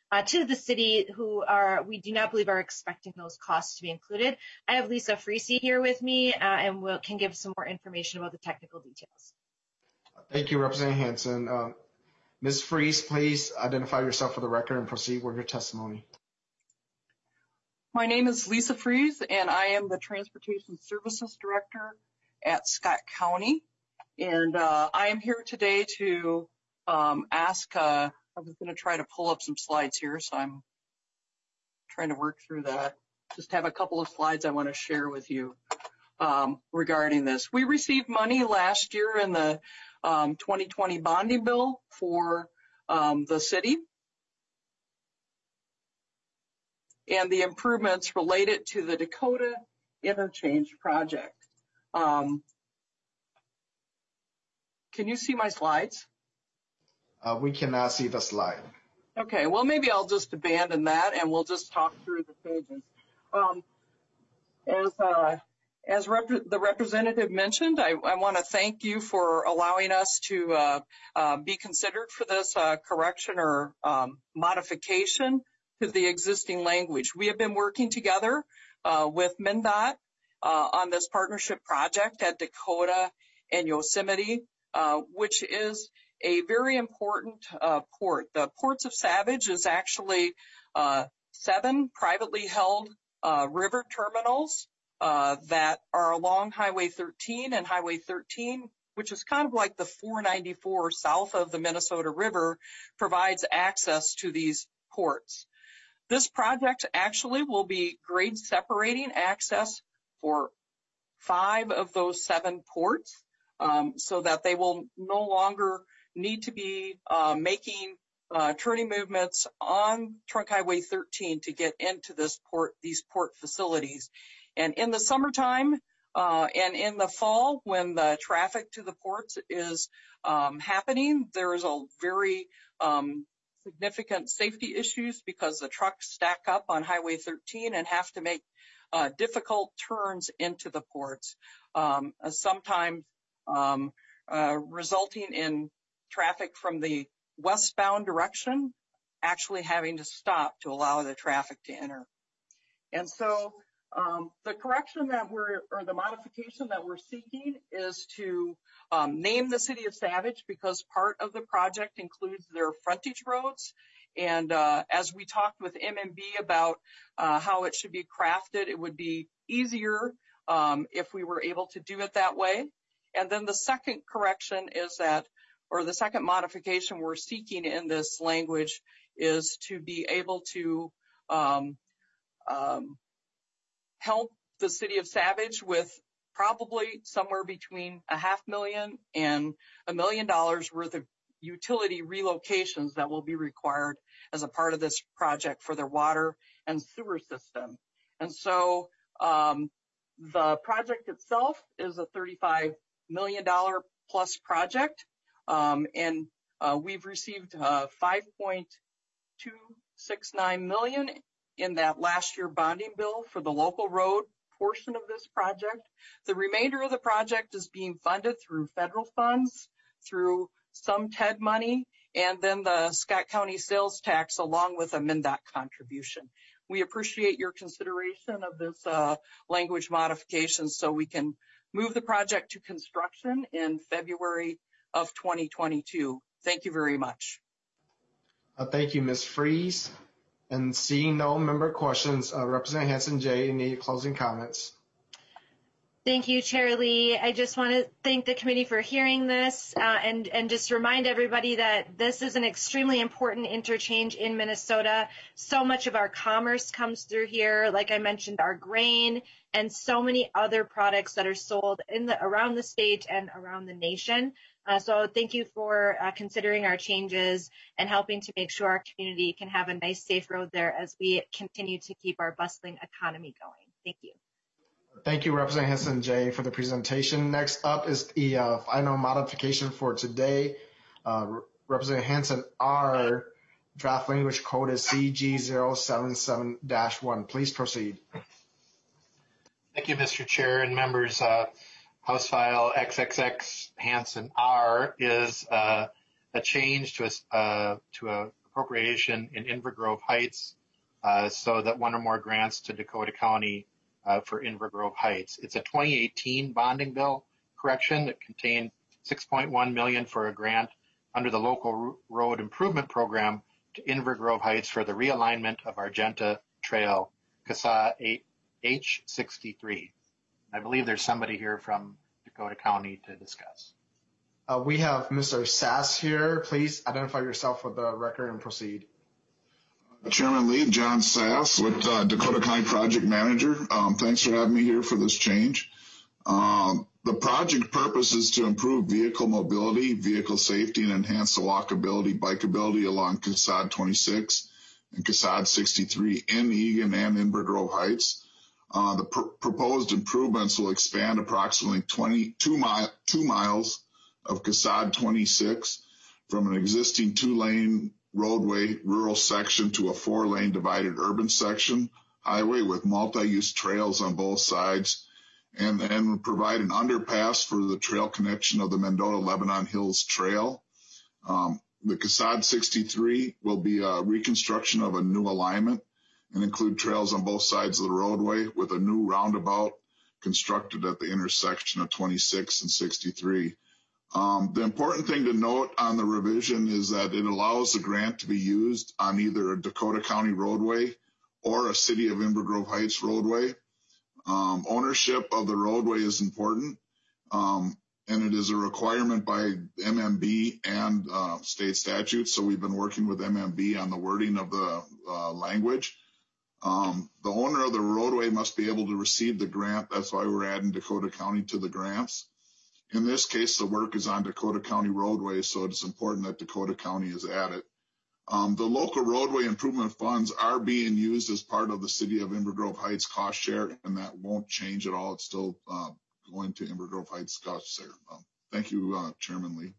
uh, to the city who are, we do not believe are expecting those costs to be included. I have Lisa Friese here with me uh, and will, can give some more information about the technical details. Thank you, Representative Hansen. Uh, Miz Friese, please identify yourself for the record and proceed with your testimony. My name is Lisa Friese, and I am the Transportation Services Director at Scott County. And uh, I am here today to um, ask, uh, I was going to try to pull up some slides here, so I'm trying to work through that. Just have a couple of slides I want to share with you um, regarding this. We received money last year in the um, twenty twenty bonding bill for um, the city, and the improvements related to the Dakota Interchange project. Um, can you see my slides? Uh, we cannot see the slide. Okay, well, maybe I'll just abandon that and we'll just talk through the pages. Um, as uh, as rep the representative mentioned, I, I want to thank you for allowing us to uh, uh, be considered for this uh, correction or um, modification to the existing language. We have been working together uh, with MnDOT uh, on this partnership project at Dakota and Yosemite, uh, which is a very important uh, port. The Ports of Savage is actually uh, seven privately held uh, river terminals uh, that are along Highway thirteen, and Highway thirteen, which is kind of like the four ninety-four south of the Minnesota River, provides access to these ports. This project actually will be grade separating access for five of those seven ports, um, so that they will no longer need to be uh, making uh, turning movements on Trunk Highway thirteen to get into this port, these port facilities. And in the summertime uh, and in the fall, when the traffic to the ports is um, happening, there is a very um, significant safety issues because the trucks stack up on Highway thirteen and have to make uh, difficult turns into the ports, um, sometimes um, uh, resulting in traffic from the westbound direction actually having to stop to allow the traffic to enter. And so um, the correction that we're, or the modification that we're seeking is to um, name the city of Savage, because part of the project includes their frontage roads. And uh, as we talked with M M B about uh, how it should be crafted, it would be easier um, if we were able to do it that way. And then the second correction is that, or the second modification we're seeking in this language is to be able to um, um, help the city of Savage with probably somewhere between a half million and a million dollars worth of utility relocations that will be required as a part of this project for their water and sewer system. And so um, the project itself is a thirty-five million dollars plus project. Um, and uh, we've received uh, five point two six nine million dollars in that last year bonding bill for the local road portion of this project. The remainder of the project is being funded through federal funds, through some T E D money, and then the Scott County sales tax along with a MnDOT contribution. We appreciate your consideration of this uh, language modification so we can move the project to construction in February of twenty twenty-two. Thank you very much. Uh, thank you, Miz Friese. And seeing no member questions, uh, Representative Hansen J, any closing comments? Thank you, Chair Lee. I just want to thank the committee for hearing this uh, and, and just remind everybody that this is an extremely important interchange in Minnesota. So much of our commerce comes through here, like I mentioned, our grain and so many other products that are sold in the around the state and around the nation. Uh, so thank you for uh, considering our changes and helping to make sure our community can have a nice, safe road there as we continue to keep our bustling economy going. Thank you. Thank you, Representative Hansen J, for the presentation. Next up is the uh, final modification for today. Uh, Representative Hansen R, draft language code is C G zero seven seven dash one. Please proceed. Thank you, Mister Chair and members. Uh, House File X X X Hansen R is uh, a change to a, uh, to a appropriation in Inver Grove Heights uh, so that one or more grants to Dakota County uh, for Inver Grove Heights. It's a twenty eighteen bonding bill correction that contained six point one million dollars for a grant under the local road improvement program to Inver Grove Heights for the realignment of Argenta Trail, C A S A H sixty-three. I believe there's somebody here from Dakota County to discuss. Uh, we have Mister Sass here. Please identify yourself for the record and proceed. Chairman Lee, John Sass with uh, Dakota County Project Manager. Um, thanks for having me here for this change. Um, the project purpose is to improve vehicle mobility, vehicle safety, and enhance the walkability, bikeability along C A S A twenty-six and C A S A sixty-three in Eagan and Inver Grove Heights. Uh, the pr- proposed improvements will expand approximately twenty-two mi- two miles of C A S A twenty-six from an existing two-lane roadway rural section to a four-lane divided urban section highway with multi-use trails on both sides, and then provide an underpass for the trail connection of the Mendota-Lebanon Hills Trail. Um, the C A S A sixty-three will be a reconstruction of a new alignment and include trails on both sides of the roadway with a new roundabout constructed at the intersection of twenty-six and sixty-three. Um, the important thing to note on the revision is that it allows the grant to be used on either a Dakota County roadway or a City of Inver Grove Heights roadway. Um, ownership of the roadway is important, um, and it is a requirement by M M B and uh, state statutes. So we've been working with M M B on the wording of the uh, language. Um, the owner of the roadway must be able to receive the grant. That's why we're adding Dakota County to the grants. In this case, the work is on Dakota County roadways, so it's important that Dakota County is added. Um, the local roadway improvement funds are being used as part of the City of Inver Grove Heights cost share, and that won't change at all. It's still uh, going to Inver Grove Heights cost share. Um, thank you, uh, Chairman Lee.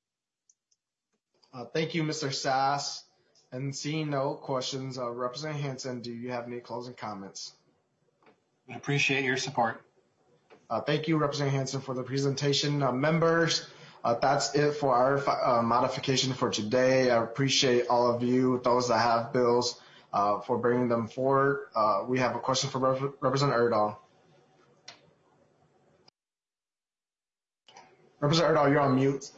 Uh, thank you, Mister Sass. And seeing no questions, uh, Representative Hansen, do you have any closing comments? We appreciate your support. Uh, thank you, Representative Hansen, for the presentation. Uh, members, uh, that's it for our uh, modification for today. I appreciate all of you, those that have bills, uh, for bringing them forward. Uh, we have a question for Rep- Representative Erdahl. Representative Erdahl, you're on mute.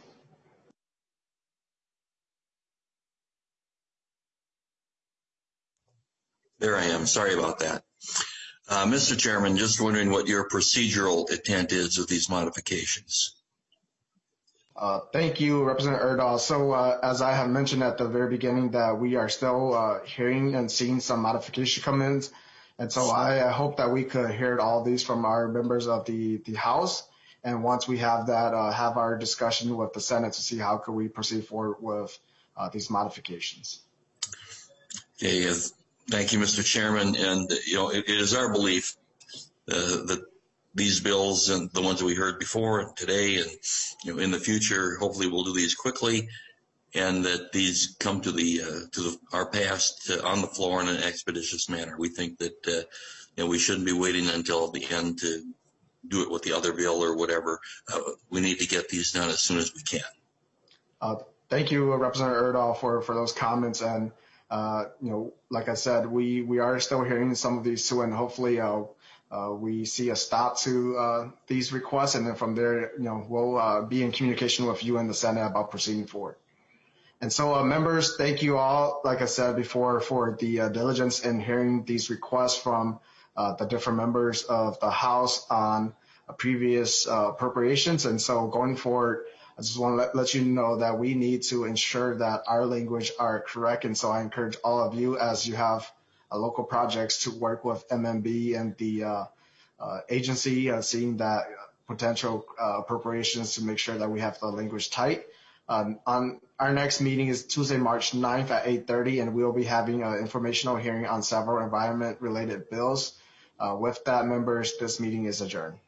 There I am. Sorry about that. Uh, Mister Chairman, just wondering what your procedural intent is of these modifications. Uh, thank you, Representative Erdahl. So uh, as I have mentioned at the very beginning, that we are still uh, hearing and seeing some modification come in. And so I, I hope that we could hear all these from our members of the, the House. And once we have that, uh, have our discussion with the Senate to see how could we proceed forward with uh, these modifications. Okay, uh, thank you, Mister Chairman. And, you know, it, it is our belief uh, that these bills and the ones that we heard before and today and, you know, in the future, hopefully we'll do these quickly and that these come to the, uh, to the, our past uh, on the floor in an expeditious manner. We think that, uh, you know, we shouldn't be waiting until the end to do it with the other bill or whatever. Uh, we need to get these done as soon as we can. Uh, thank you, Representative Erdahl, for, for those comments. And, uh, you know, like I said, we, we are still hearing some of these too, and hopefully uh, uh, we see a stop to uh, these requests. And then from there, you know, we'll uh, be in communication with you and the Senate about proceeding forward. And so, uh, members, thank you all, like I said before, for the uh, diligence in hearing these requests from uh, the different members of the House on uh, previous uh, appropriations. And so going forward, I just want to let, let you know that we need to ensure that our language are correct. And so I encourage all of you, as you have uh, local projects, to work with M M B and the uh, uh, agency, uh, seeing that potential uh, appropriations to make sure that we have the language tight. Um, on our next meeting is Tuesday, March ninth at eight thirty, and we'll be having an informational hearing on several environment-related bills. Uh, with that, members, this meeting is adjourned.